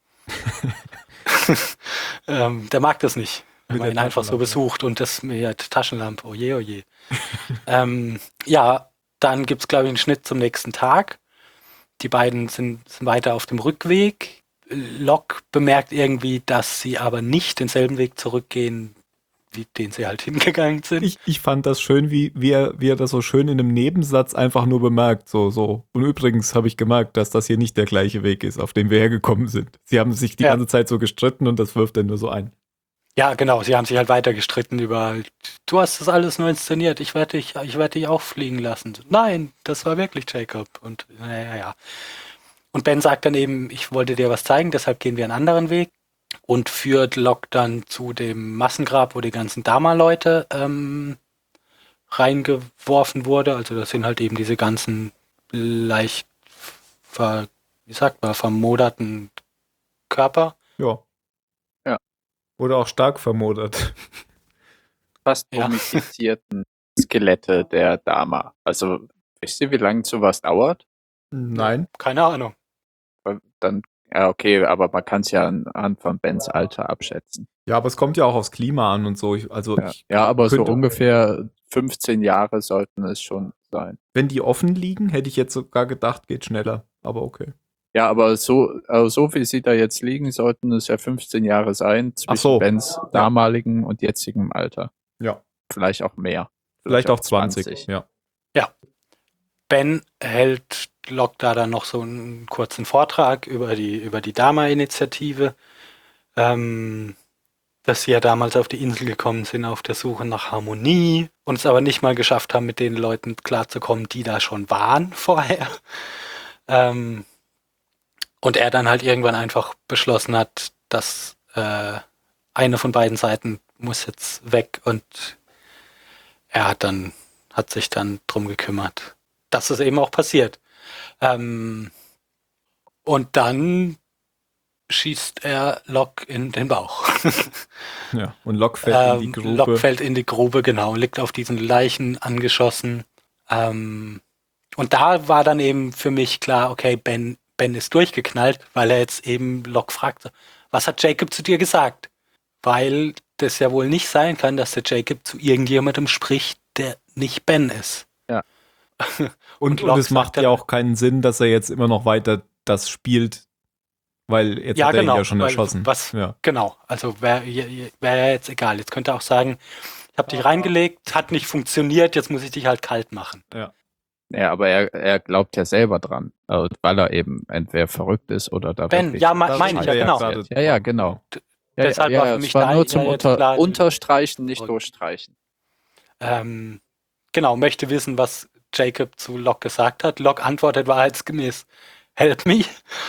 ähm, der mag das nicht, wenn Mit man der ihn einfach so Taschenlampe. besucht und das mit der Taschenlampe, oje, oje. ähm, ja, dann gibt's glaube ich einen Schnitt zum nächsten Tag. Die beiden sind, sind weiter auf dem Rückweg. Locke bemerkt irgendwie, dass sie aber nicht denselben Weg zurückgehen, wie den sie halt hingegangen sind. Ich, ich fand das schön, wie, wie, er, wie er das so schön in einem Nebensatz einfach nur bemerkt. So, so. Und übrigens habe ich gemerkt, dass das hier nicht der gleiche Weg ist, auf dem wir hergekommen sind. Sie haben sich die Ja. ganze Zeit so gestritten und das wirft er nur so ein. Ja, genau, sie haben sich halt weiter gestritten über, du hast das alles nur inszeniert, ich werde dich, ich werde dich auch fliegen lassen. Nein, das war wirklich Jacob. Und naja, ja. Und Ben sagt dann eben, ich wollte dir was zeigen, deshalb gehen wir einen anderen Weg. Und führt Locke dann zu dem Massengrab, wo die ganzen Dama-Leute ähm, reingeworfen wurde. Also das sind halt eben diese ganzen leicht, ver, wie sagt man, vermoderten Körper. Ja. Ja. Oder auch stark vermodert. Fast Ja. mumifizierten Skelette der Dama. Also, wisst ihr, wie lange sowas dauert? Nein. Keine Ahnung. Weil Dann, ja, okay, aber man kann es ja anhand von Bens Alter abschätzen. Ja, aber es kommt ja auch aufs Klima an und so. Ich, also Ja, ich ja aber so könnte- ungefähr fünfzehn Jahre sollten es schon sein. Wenn die offen liegen, hätte ich jetzt sogar gedacht, geht schneller. Aber okay. Ja, aber so, also so wie sie da jetzt liegen, sollten es ja fünfzehn Jahre sein zwischen Ach so. Bens damaligen und jetzigem Alter. Ja. Vielleicht auch mehr. Vielleicht auch zwanzig. Ja. Ben hält Locke da dann noch so einen kurzen Vortrag über die, über die Dama-Initiative, ähm, dass sie ja damals auf die Insel gekommen sind auf der Suche nach Harmonie und es aber nicht mal geschafft haben, mit den Leuten klarzukommen, die da schon waren vorher. Ähm, und er dann halt irgendwann einfach beschlossen hat, dass äh, eine von beiden Seiten muss jetzt weg und er hat dann, hat sich dann drum gekümmert, dass es eben auch passiert. Ähm, und dann schießt er Locke in den Bauch. Ja. Und Locke fällt in die Ähm, Grube. Locke fällt in die Grube, genau, liegt auf diesen Leichen angeschossen. Ähm, und da war dann eben für mich klar, okay, Ben, Ben ist durchgeknallt, weil er jetzt eben Locke fragte, was hat Jacob zu dir gesagt? weil das ja wohl nicht sein kann, dass der Jacob zu irgendjemandem spricht, der nicht Ben ist. Ja. Und, und, Locke es macht sagt ja dann- auch keinen Sinn, dass er jetzt immer noch weiter das spielt, weil jetzt Ja, hat er genau, ihn ja schon weil erschossen. was- Ja. Genau, also wäre wär ja jetzt egal. Jetzt könnte er auch sagen, ich habe dich reingelegt, hat nicht funktioniert, jetzt muss ich dich halt kalt machen. Ja, aber er, er glaubt ja selber dran, also, weil er eben entweder verrückt ist oder da Ben, wirklich ja, me- Das meine ich ja, ist genau. gerade- Ja, ja, genau. Ja, Deshalb ja, war ja, für es mich war da nur ja zum jetzt Unter klar, die- Unterstreichen, nicht Und- durchstreichen. Ähm, genau, möchte wissen, was Jacob zu Locke gesagt hat. Locke antwortet wahrheitsgemäß, help me.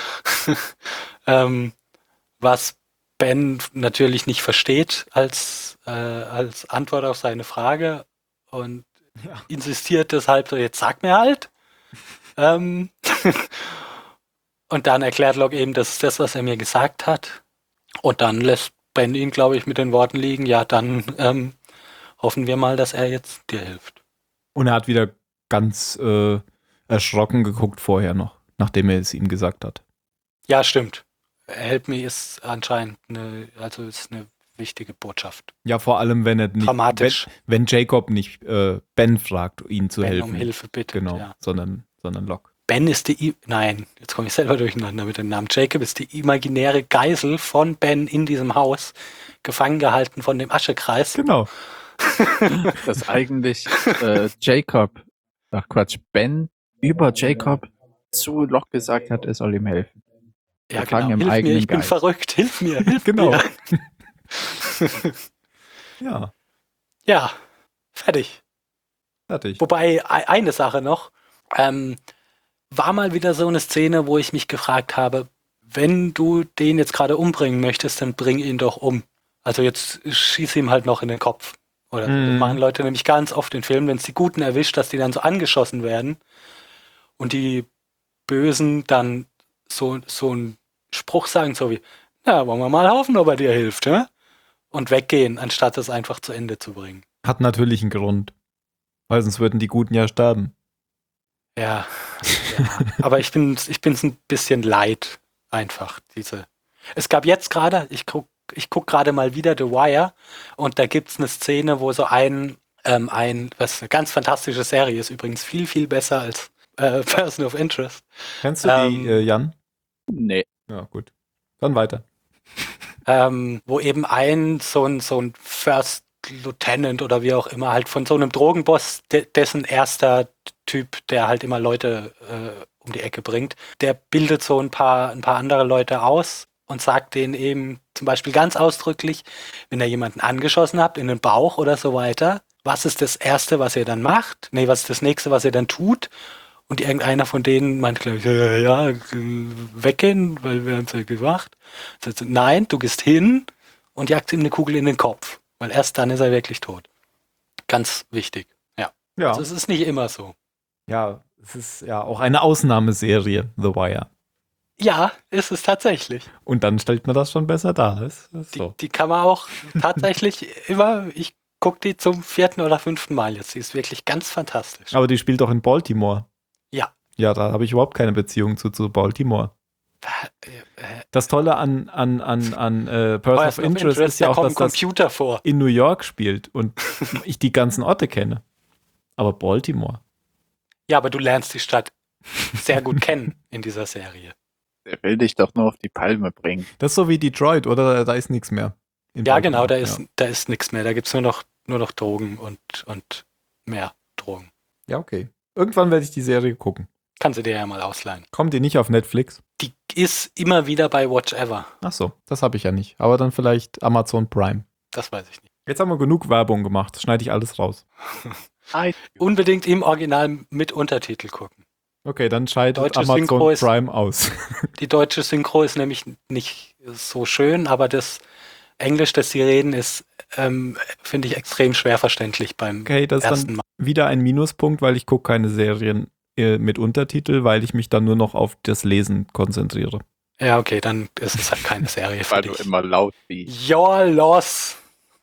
ähm, was Ben natürlich nicht versteht als, äh, als Antwort auf seine Frage und Ja. insistiert deshalb so, jetzt sag mir halt. ähm, und dann erklärt Locke eben, das ist das, was er mir gesagt hat. Und dann lässt Ben ihn, glaube ich, mit den Worten liegen, ja, dann ähm, hoffen wir mal, dass er jetzt dir hilft. Und er hat wieder ganz äh, erschrocken geguckt vorher noch, nachdem er es ihm gesagt hat. Ja, stimmt. Help me ist anscheinend eine, also ist eine wichtige Botschaft. Ja, vor allem, wenn er nicht, Dramatisch. Wenn, wenn Jacob nicht äh, Ben fragt, ihn zu Ben helfen. um Hilfe bittet. Genau, Ja. sondern, sondern Locke. Ben ist die, I nein, jetzt komme ich selber durcheinander mit dem Namen. Jacob ist die imaginäre Geisel von Ben in diesem Haus, gefangen gehalten von dem Aschekreis. Genau. Dass eigentlich äh, Jacob, ach Quatsch, Ben über Jacob zu Locke gesagt hat, er soll ihm helfen. Ja, gefangen genau. im Hilf mir, eigenen ich bin Geist. verrückt. Hilf mir, hilf Genau. mir. Ja, Ja, fertig. fertig. Wobei, e- eine Sache noch, ähm, war mal wieder so eine Szene, wo ich mich gefragt habe, wenn du den jetzt gerade umbringen möchtest, dann bring ihn doch um. Also jetzt schieß ihm halt noch in den Kopf. Oder so. Das Mhm. machen Leute nämlich ganz oft in Filmen, wenn es die Guten erwischt, dass die dann so angeschossen werden und die Bösen dann so, so einen Spruch sagen, so wie, na, wollen wir mal hoffen, ob er dir hilft, ne? Und weggehen, anstatt es einfach zu Ende zu bringen. Hat natürlich einen Grund. Weil sonst würden die Guten ja sterben. Ja, ja. Aber ich bin ich bin's ein bisschen leid, einfach, diese. Es gab jetzt gerade, ich guck, ich guck gerade mal wieder The Wire und da gibt's eine Szene, wo so ein, ähm, ein, was eine ganz fantastische Serie ist, übrigens viel, viel besser als äh, Person of Interest. Kennst du Ähm, die, äh, Jan? Nee. Ja, gut. Dann weiter. ähm, wo eben ein so ein so ein First Lieutenant oder wie auch immer halt von so einem Drogenboss, de dessen erster Typ, der halt immer Leute äh, um die Ecke bringt, der bildet so ein paar ein paar andere Leute aus und sagt denen eben zum Beispiel ganz ausdrücklich, wenn ihr jemanden angeschossen habt in den Bauch oder so weiter, was ist das Erste, was ihr dann macht? Nee, was ist das Nächste, was ihr dann tut? Und irgendeiner von denen meint, glaube ich, ja, ja, ja, äh, weggehen, weil wir haben es ja gemacht. Sagt, nein, du gehst hin und jagst ihm eine Kugel in den Kopf, weil erst dann ist er wirklich tot. Ganz wichtig. Ja. Ja. Also es ist nicht immer so. Ja, es ist ja auch eine Ausnahmeserie, The Wire. Ja, ist es tatsächlich. Und dann stellt man das schon besser dar. Ist, ist Die, so. die kann man auch tatsächlich immer, ich gucke die zum vierten oder fünften Mal jetzt. Die ist wirklich ganz fantastisch. Aber die spielt doch in Baltimore. Ja. Ja, da habe ich überhaupt keine Beziehung zu, zu Baltimore. Äh, äh, Das Tolle an, an, an, an äh, Person of Person of Interest, ist ja da auch, kommt dass ein das Computer vor. in New York spielt und ich die ganzen Orte kenne. Aber Baltimore. Ja, aber du lernst die Stadt sehr gut kennen in dieser Serie. Der will dich doch nur auf die Palme bringen. Das ist so wie Detroit, oder? Da ist nichts mehr. in Ja, Baltimore. genau, da ist, Ja. da ist nichts mehr. Da gibt es nur noch, nur noch Drogen und, und mehr Drogen. ja, okay. Irgendwann werde ich die Serie gucken. Kannst du dir ja mal ausleihen. Kommt die nicht auf Netflix? Die ist immer wieder bei Watch Ever. Ach so, das habe ich ja nicht. Aber dann vielleicht Amazon Prime. Das weiß ich nicht. Jetzt haben wir genug Werbung gemacht. Das schneide ich alles raus. Unbedingt im Original mit Untertitel gucken. Okay, dann scheidet Deutsche Amazon Synchro ist- Prime aus. Die deutsche Synchro ist nämlich nicht so schön, aber das Englisch, das sie reden, ist, ähm, finde ich, extrem schwer verständlich beim Okay, das ist ersten dann Mal. wieder ein Minuspunkt, weil ich gucke keine Serien äh, mit Untertitel, weil ich mich dann nur noch auf das Lesen konzentriere. Ja, okay, dann ist es halt keine Serie für Weil du dich. immer laut siehst. You're lost.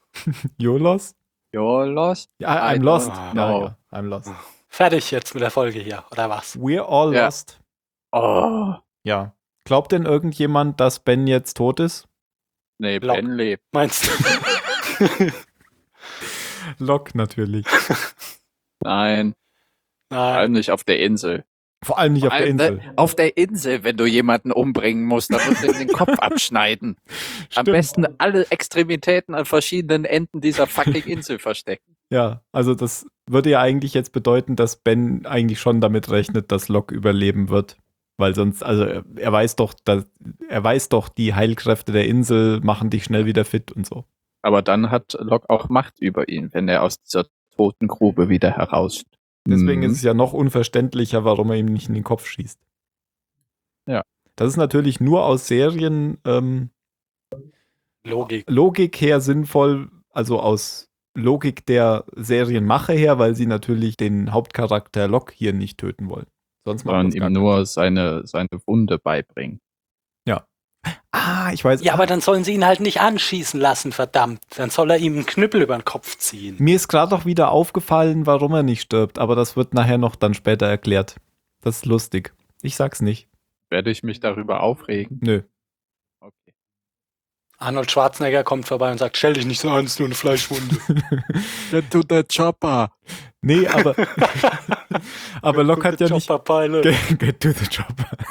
You lost? You're lost? Ja, I'm I lost. don't Ja, know. ja, I'm lost. Fertig jetzt mit der Folge hier, oder was? We're all Ja. lost. Oh. Ja. Glaubt denn irgendjemand, dass Ben jetzt tot ist? Nee, Locke. Ben lebt. Meinst du? Locke natürlich. Nein, vor allem Nein. nicht auf der Insel. Vor allem nicht auf Vor der allem, Insel. ne, Auf der Insel, wenn du jemanden umbringen musst, dann musst du ihm den Kopf abschneiden. Am Stimmt. besten alle Extremitäten an verschiedenen Enden dieser fucking Insel verstecken. Ja, also das würde ja eigentlich jetzt bedeuten, dass Ben eigentlich schon damit rechnet, dass Locke überleben wird. Weil sonst, also er, er weiß doch, dass, er weiß doch, die Heilkräfte der Insel machen dich schnell wieder fit und so. Aber dann hat Locke auch Macht über ihn, wenn er aus dieser toten Grube wieder heraus. Deswegen Mhm. ist es ja noch unverständlicher, warum er ihm nicht in den Kopf schießt. Ja. Das ist natürlich nur aus Serien ähm, Logik. Logik her sinnvoll, also aus Logik der Serienmache her, weil sie natürlich den Hauptcharakter Locke hier nicht töten wollen. Sonst macht sondern das gar ihm nur seine, seine Wunde beibringen. Ah, ich weiß. Ja, aber dann sollen sie ihn halt nicht anschießen lassen, verdammt. Dann soll er ihm einen Knüppel über den Kopf ziehen. Mir ist gerade auch wieder aufgefallen, warum er nicht stirbt, aber das wird nachher noch dann später erklärt. Das ist lustig. Ich sag's nicht. Werde ich mich darüber aufregen? Nö. Okay. Arnold Schwarzenegger kommt vorbei und sagt, stell dich nicht so an, es ist nur eine Fleischwunde. Get to the chopper. Nee, aber aber Locke hat ja nicht Chopperpeile. get, get to the job.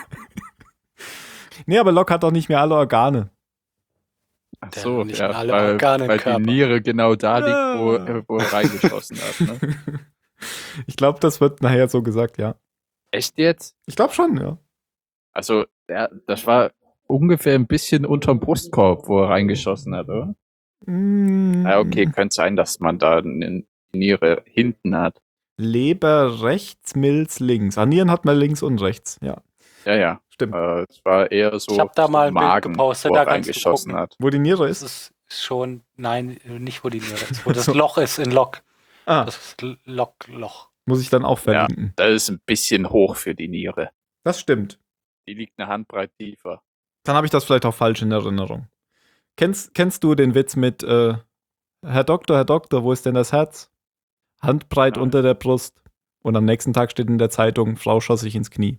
Nee, aber Locke hat doch nicht mehr alle Organe. Ach Der so, hat nicht ja, alle weil, Organe im weil die Körper. Niere genau da liegt, wo, Ah. wo er reingeschossen hat. Ne? Ich glaube, das wird nachher so gesagt, ja. Echt jetzt? Ich glaube schon, ja. Also, der, das war ungefähr ein bisschen unterm Brustkorb, wo er reingeschossen hat, oder? Mm, Ja, okay, könnte sein, dass man da eine Niere hinten hat. Leber rechts, Milz links. Ah, Nieren hat man links und rechts, ja. Ja, ja. Stimmt. Äh, es war eher so Ich hab da so mal ein Bild Magen, gepostet, wo da er kannst du reingeschossen gucken. hat. Wo die Niere Das ist. ist schon, nein, nicht wo die Niere ist, wo das So. Loch ist in Lock. Ah, Das ist L- Lock, Loch. muss ich dann auch Ja, verlinken. das ist ein bisschen hoch für die Niere. Das stimmt. Die liegt eine Handbreit tiefer. Dann habe ich das vielleicht auch falsch in Erinnerung. Kennst, kennst du den Witz mit äh, Herr Doktor, Herr Doktor, wo ist denn das Herz? Handbreit Nein. unter der Brust. Und am nächsten Tag steht in der Zeitung, Frau schoss sich ins Knie.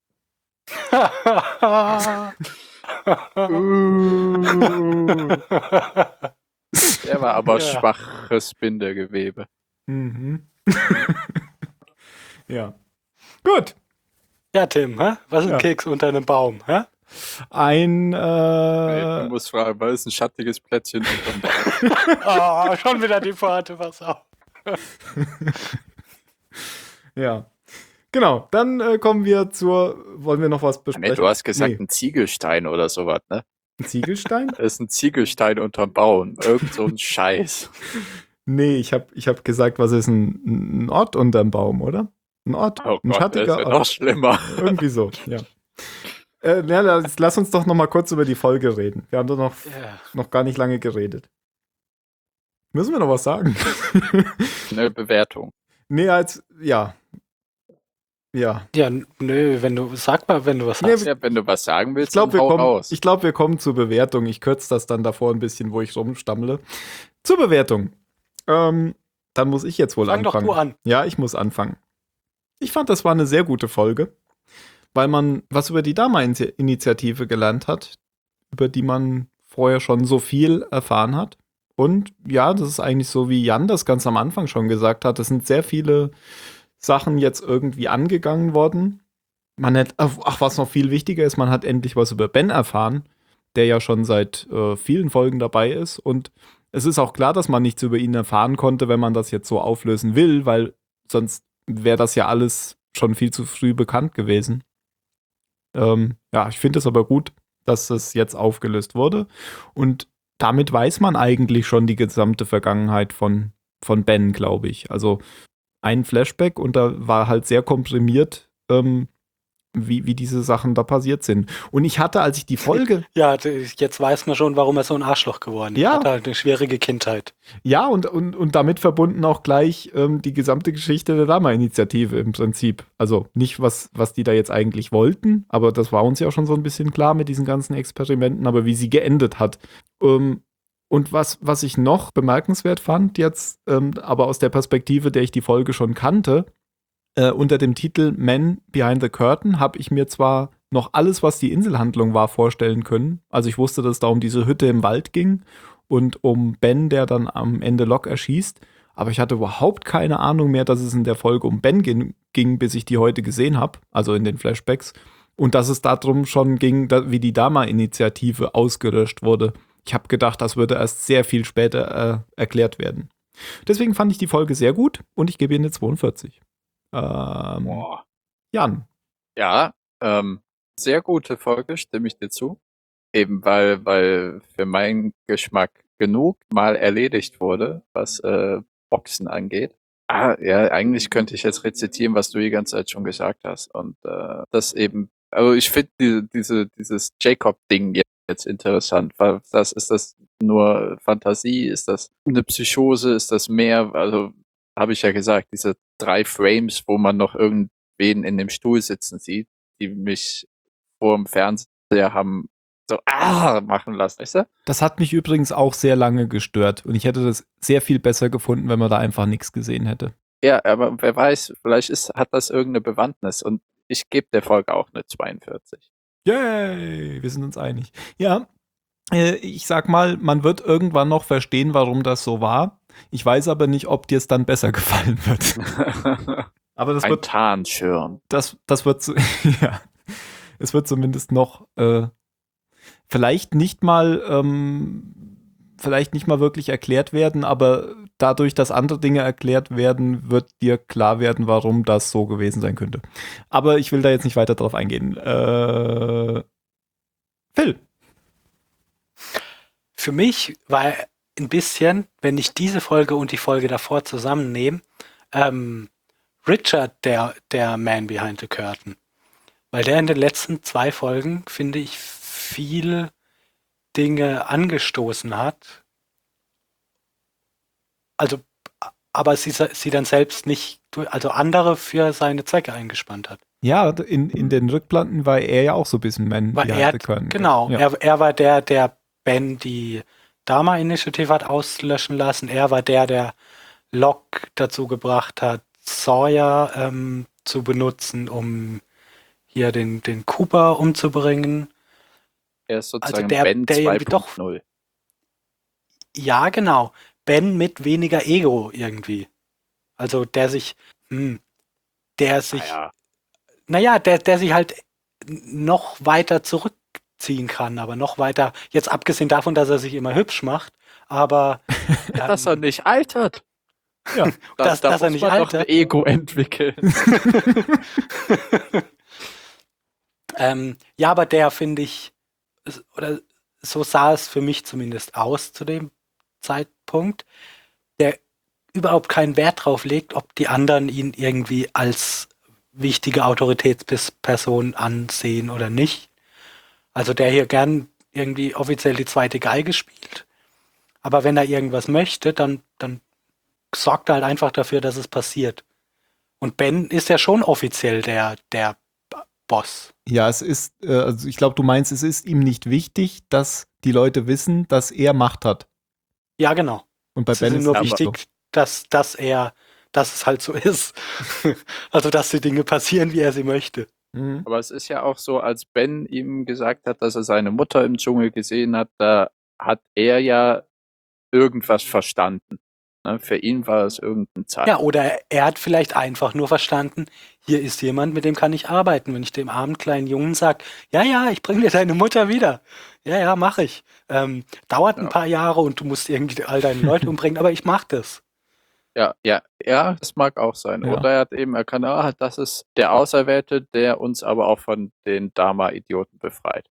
Der war aber Ja. schwaches Bindegewebe. Mhm. Ja. Gut. Ja, Tim, hä? Was ist ein Ja. Keks unter einem Baum? Hä? Ein Nee, äh, du musst fragen, was ist ein schattiges Plätzchen unterm Baum? Oh, schon wieder die Pforte, was auf. ja. Genau, dann äh, kommen wir zur, wollen wir noch was besprechen? Nee, du hast gesagt, Nee. ein Ziegelstein oder sowas, ne? Ein Ziegelstein? Das ist ein Ziegelstein unterm Baum. Irgend so ein Scheiß. Nee, ich habe ich hab gesagt, was ist ein, ein Ort unterm Baum, oder? Ein Ort, Oh ein Gott, das ist schattiger ja Ort. noch schlimmer. Irgendwie so, ja. Äh, ja, lass, lass uns doch noch mal kurz über die Folge reden. Wir haben doch noch, Ja. noch gar nicht lange geredet. Müssen wir noch was sagen? Eine Bewertung. Nee, als, ja. Ja. Ja, n- nö, wenn du, sag mal, wenn du was Nee, hast. Ja, wenn du was sagen Ich willst, glaube, wir, dann hau kommen- raus. ich glaub, wir kommen zur Bewertung. Ich kürze das dann davor ein bisschen, wo ich rumstammle. Zur Bewertung. Ähm, dann muss ich jetzt wohl Fang doch anfangen. du an. Ja, ich muss anfangen. Ich fand, das war eine sehr gute Folge, weil man was über die Dama-Initiative gelernt hat, über die man vorher schon so viel erfahren hat. Und ja, das ist eigentlich so, wie Jan das ganz am Anfang schon gesagt hat. Es sind sehr viele Sachen jetzt irgendwie angegangen worden. Man hat, ach, was noch viel wichtiger ist, man hat endlich was über Ben erfahren, der ja schon seit äh, vielen Folgen dabei ist. Und es ist auch klar, dass man nichts über ihn erfahren konnte, wenn man das jetzt so auflösen will, weil sonst wäre das ja alles schon viel zu früh bekannt gewesen. Ähm, ja, ich finde es aber gut, dass es jetzt aufgelöst wurde. Und damit weiß man eigentlich schon die gesamte Vergangenheit von, von Ben, glaube ich. Also ein Flashback und da war halt sehr komprimiert, ähm, wie, wie diese Sachen da passiert sind. Und ich hatte, als ich die Folge, Ja, d- jetzt weiß man schon, warum er so ein Arschloch geworden ist. Ja. Er hatte halt eine schwierige Kindheit. ja, und, und, und damit verbunden auch gleich ähm, die gesamte Geschichte der Dama-Initiative im Prinzip. Also nicht, was, was die da jetzt eigentlich wollten, aber das war uns ja schon so ein bisschen klar mit diesen ganzen Experimenten, aber wie sie geendet hat. Ähm, und was, was ich noch bemerkenswert fand, jetzt, ähm, aber aus der Perspektive, der ich die Folge schon kannte, äh, unter dem Titel Men Behind the Curtain habe ich mir zwar noch alles, was die Inselhandlung war, vorstellen können. Also ich wusste, dass es da um diese Hütte im Wald ging und um Ben, der dann am Ende Locke erschießt. Aber ich hatte überhaupt keine Ahnung mehr, dass es in der Folge um Ben ging, ging bis ich die heute gesehen habe, also in den Flashbacks. Und dass es darum schon ging, da, wie die Dama-Initiative ausgelöscht wurde. Ich habe gedacht, das würde erst sehr viel später äh, erklärt werden. Deswegen fand ich die Folge sehr gut und ich gebe ihr eine zweiundvierzig. Ähm, Boah. Jan. Ja, ähm, sehr gute Folge, stimme ich dir zu. Eben weil, weil für meinen Geschmack genug mal erledigt wurde, was äh, Boxen angeht. Ah, ja, eigentlich könnte ich jetzt rezitieren, was du die ganze Zeit schon gesagt hast. Und äh, das eben, also ich finde diese, diese, dieses Jacob-Ding jetzt interessant. Weil das, ist das nur Fantasie? Ist das eine Psychose? Ist das mehr? Also habe ich ja gesagt, diese drei Frames, wo man noch irgendwen in dem Stuhl sitzen sieht, die mich vor dem Fernseher haben so ah machen lassen, weißt du? Das hat mich übrigens auch sehr lange gestört und ich hätte das sehr viel besser gefunden, wenn man da einfach nichts gesehen hätte. Ja, aber wer weiß, vielleicht ist, hat das irgendeine Bewandtnis und ich gebe der Folge auch eine zweiundvierzig. Yay, wir sind uns einig. Ja, äh, ich sag mal, man wird irgendwann noch verstehen, warum das so war. Ich weiß aber nicht, ob dir es dann besser gefallen wird. Aber das Ein wird Tarnschirm. Das, das wird, ja, es wird zumindest noch äh, vielleicht nicht mal, ähm, vielleicht nicht mal wirklich erklärt werden, aber dadurch, dass andere Dinge erklärt werden, wird dir klar werden, warum das so gewesen sein könnte. Aber ich will da jetzt nicht weiter drauf eingehen. Äh, Phil. Für mich war ein bisschen, wenn ich diese Folge und die Folge davor zusammennehme, ähm, Richard der, der Man Behind the Curtain. Weil der in den letzten zwei Folgen, finde ich, viel Dinge angestoßen hat. Also, aber sie, sie dann selbst nicht, also andere für seine Zwecke eingespannt hat. Ja, in, in den Rückblenden war er ja auch so ein bisschen Man Weil Behind er, the Curtain. genau, Ja. er, er war der, der Ben die Dama-Initiative hat auslöschen lassen. Er war der, der Locke dazu gebracht hat, Sawyer ähm, zu benutzen, um hier den, den Cooper umzubringen. Er ist sozusagen Also der- Ben der zwei irgendwie doch- Punkt null. Ja, genau. Ben mit weniger Ego irgendwie. Also der sich, hm, der sich, Naja, naja, der, der sich halt noch weiter zurückziehen kann, aber noch weiter, jetzt abgesehen davon, dass er sich immer hübsch macht, aber dass er ähm, nicht altert. Ja. Da, Dass- da dass er muss nicht man doch altert. ein Ego entwickeln. ähm, ja, aber der finde ich, es- oder so sah es für mich zumindest aus zu dem Zeitpunkt, der überhaupt keinen Wert drauf legt, ob die anderen ihn irgendwie als wichtige Autoritätsperson ansehen oder nicht. Also der hier gern irgendwie offiziell die zweite Geige spielt. Aber wenn er irgendwas möchte, dann, dann sorgt er halt einfach dafür, dass es passiert. Und Ben ist ja schon offiziell der, der B- Boss. Ja, es ist, äh, also ich glaube, du meinst, es ist ihm nicht wichtig, dass die Leute wissen, dass er Macht hat. Ja, genau. Und bei Es Ben ist ihm ist nur es nicht wichtig, dass, dass er, dass es halt so ist. Also, dass die Dinge passieren, wie er sie möchte. so. Mhm. Aber es ist ja auch so, als Ben ihm gesagt hat, dass er seine Mutter im Dschungel gesehen hat, da hat er ja irgendwas verstanden. Ne? Für ihn war es irgendein Zeichen. Ja, oder er hat vielleicht einfach nur verstanden, hier ist jemand, mit dem kann ich arbeiten. Wenn ich dem armen kleinen Jungen sage, ja, ja, ich bringe dir deine Mutter wieder. Ja, ja, mache ich. Ähm, dauert ein Ja. paar Jahre und du musst irgendwie all deine Leute umbringen, aber ich mach das. Ja, ja, ja, das mag auch sein. Ja. Oder er hat eben erkannt, ah, das ist der Auserwählte, der uns aber auch von den Dharma-Idioten befreit.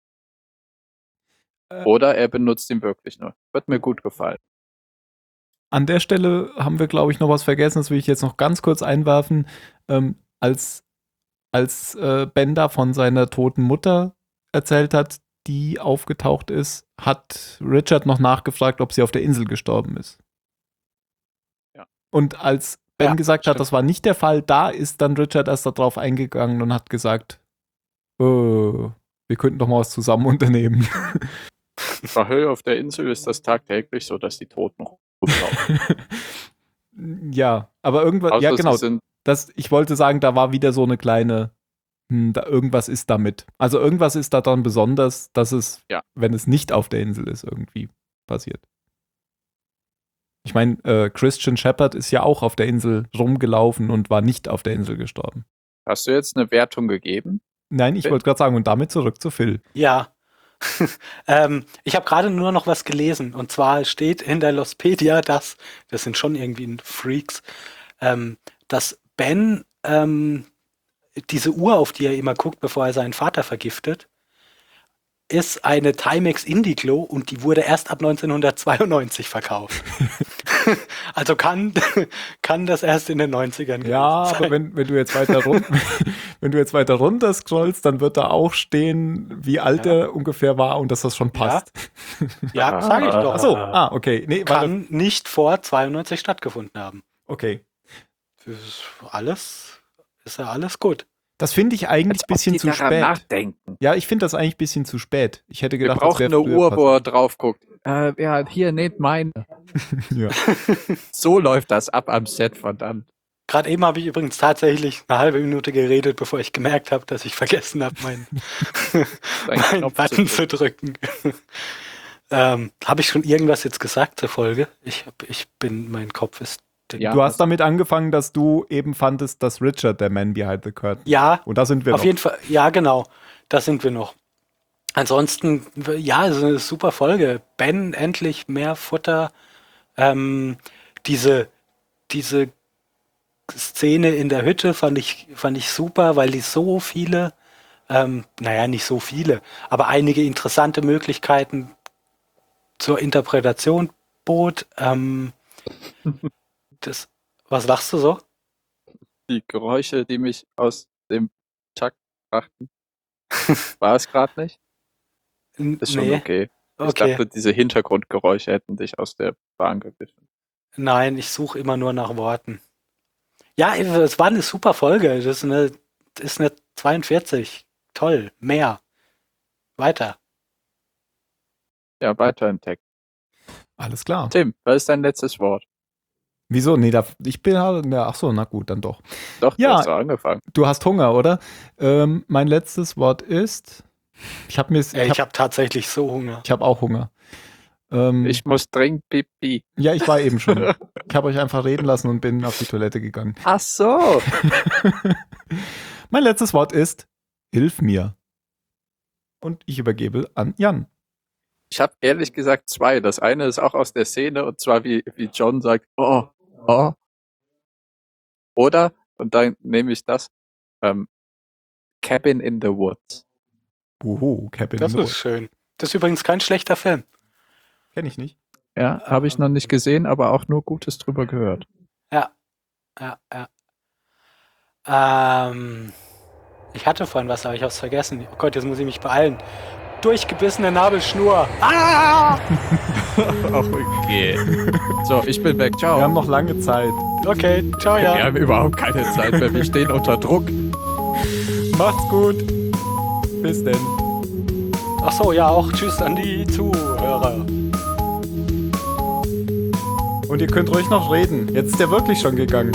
Äh. Oder er benutzt ihn wirklich nur. Wird mir gut gefallen. An der Stelle haben wir, glaube ich, noch was vergessen. Das will ich jetzt noch ganz kurz einwerfen. Ähm, als als äh, Ben da von seiner toten Mutter erzählt hat, die aufgetaucht ist, hat Richard noch nachgefragt, ob sie auf der Insel gestorben ist. Ja. Und als Ben Ja, gesagt hat, stimmt. das war nicht der Fall, da ist dann Richard erst darauf eingegangen und hat gesagt, äh, wir könnten doch mal was zusammen unternehmen. Bei Höhe auf der Insel ist das tagtäglich so, dass die Toten rumlaufen. Ja, aber irgendwas, Außer ja genau, sie sind das, ich wollte sagen, da war wieder so eine kleine hm, da irgendwas ist damit. Also irgendwas ist da dann besonders, dass es, Ja. wenn es nicht auf der Insel ist, irgendwie passiert. Ich meine, äh, Christian Shepherd ist ja auch auf der Insel rumgelaufen und war nicht auf der Insel gestorben. Hast du jetzt eine Wertung gegeben? Nein, ich Phil? wollte gerade sagen, und damit zurück zu Phil. Ja. ähm, ich habe gerade nur noch was gelesen. Und zwar steht in der Lostpedia, dass, das sind schon irgendwie Freaks, ähm, dass Ben ähm, diese Uhr, auf die er immer guckt, bevor er seinen Vater vergiftet, ist eine Timex Indiglo und die wurde erst ab neunzehnhundertzweiundneunzig verkauft. Also kann, kann das erst in den neunzigern gewesen Ja, sein. aber wenn, wenn du jetzt weiter run wenn du jetzt weiter runter scrollst, dann wird da auch stehen, wie alt Ja. er ungefähr war und dass das schon passt. Ja, sage ich doch. Ach so, ah, okay. Nee, warte. Kann nicht vor zweiundneunzig stattgefunden haben. Okay. Das ist alles, ist ja alles gut. Das finde ich eigentlich ein bisschen zu spät. Nachdenken. Ja, ich finde das eigentlich ein bisschen zu spät. Ich hätte Wir gedacht, brauchen eine das wäre Uhr, wo er drauf guckt. Äh, ja, hier, nehmt meine. Ja. So läuft das ab am Set, verdammt. Gerade eben habe ich übrigens tatsächlich eine halbe Minute geredet, bevor ich gemerkt habe, dass ich vergessen habe, meinen, meinen Knopf Button zu zu drücken. ähm, habe ich schon irgendwas jetzt gesagt zur Folge? Ich, hab, ich bin, mein Kopf ist... Ja. Du hast damit angefangen, dass du eben fandest, dass Richard der Man Behind the Curtain. Ja, Und da sind wir auf noch. jeden Fall. Ja, genau. Da sind wir noch. Ansonsten, ja, es ist eine super Folge. Ben, endlich mehr Futter. Ähm, diese, diese Szene in der Hütte fand ich, fand ich super, weil die so viele, ähm, naja, nicht so viele, aber einige interessante Möglichkeiten zur Interpretation bot. Ähm, das, was lachst du so? Die Geräusche, die mich aus dem Takt brachten. War es gerade nicht? N- Ist schon okay. Ich okay. dachte, diese Hintergrundgeräusche hätten dich aus der Bahn gegriffen. Nein, ich suche immer nur nach Worten. Ja, es war eine super Folge. Das ist eine, das ist eine zweiundvierzig. Toll, mehr. Weiter. Ja, weiter im Text. Alles klar. Tim, was ist dein letztes Wort? Wieso? Nee, da, ich bin halt, ja, ach so, na gut, dann doch. Doch, du Ja. hast doch angefangen. Du hast Hunger, oder? Ähm, mein letztes Wort ist, ich habe mir, Ey, ich ich habe habe tatsächlich so Hunger. ich hab auch Hunger. Ähm, Ich muss dringend pipi. ja, ich war eben schon. Ich habe euch einfach reden lassen und bin auf die Toilette gegangen. Ach so. Mein letztes Wort ist, hilf mir. Und ich übergebe an Jan. Ich habe ehrlich gesagt zwei. Das eine ist auch aus der Szene und zwar wie, wie John sagt, oh, oh. Oder, und dann nehme ich das, ähm, Cabin in the Woods. Uhu, Cabin Das in the ist Woods. schön. Das ist übrigens kein schlechter Film. Kenn ich nicht. Ja, habe ich noch nicht gesehen, aber auch nur Gutes drüber gehört. Ja, ja, ja. Ähm, ich hatte vorhin was, aber ich habe es vergessen. Oh Gott, jetzt muss ich mich beeilen. Durchgebissene Nabelschnur. Ah! Okay. So, ich bin weg. Ciao. Wir haben noch lange Zeit. Okay, ciao, Wir ja. haben überhaupt keine Zeit mehr. Wir stehen unter Druck. Macht's gut. Bis denn. Ach so, ja, auch tschüss an die Zuhörer. Und ihr könnt ruhig noch reden. Jetzt ist der wirklich schon gegangen.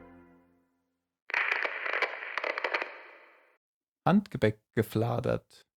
Handgebäck gefladert.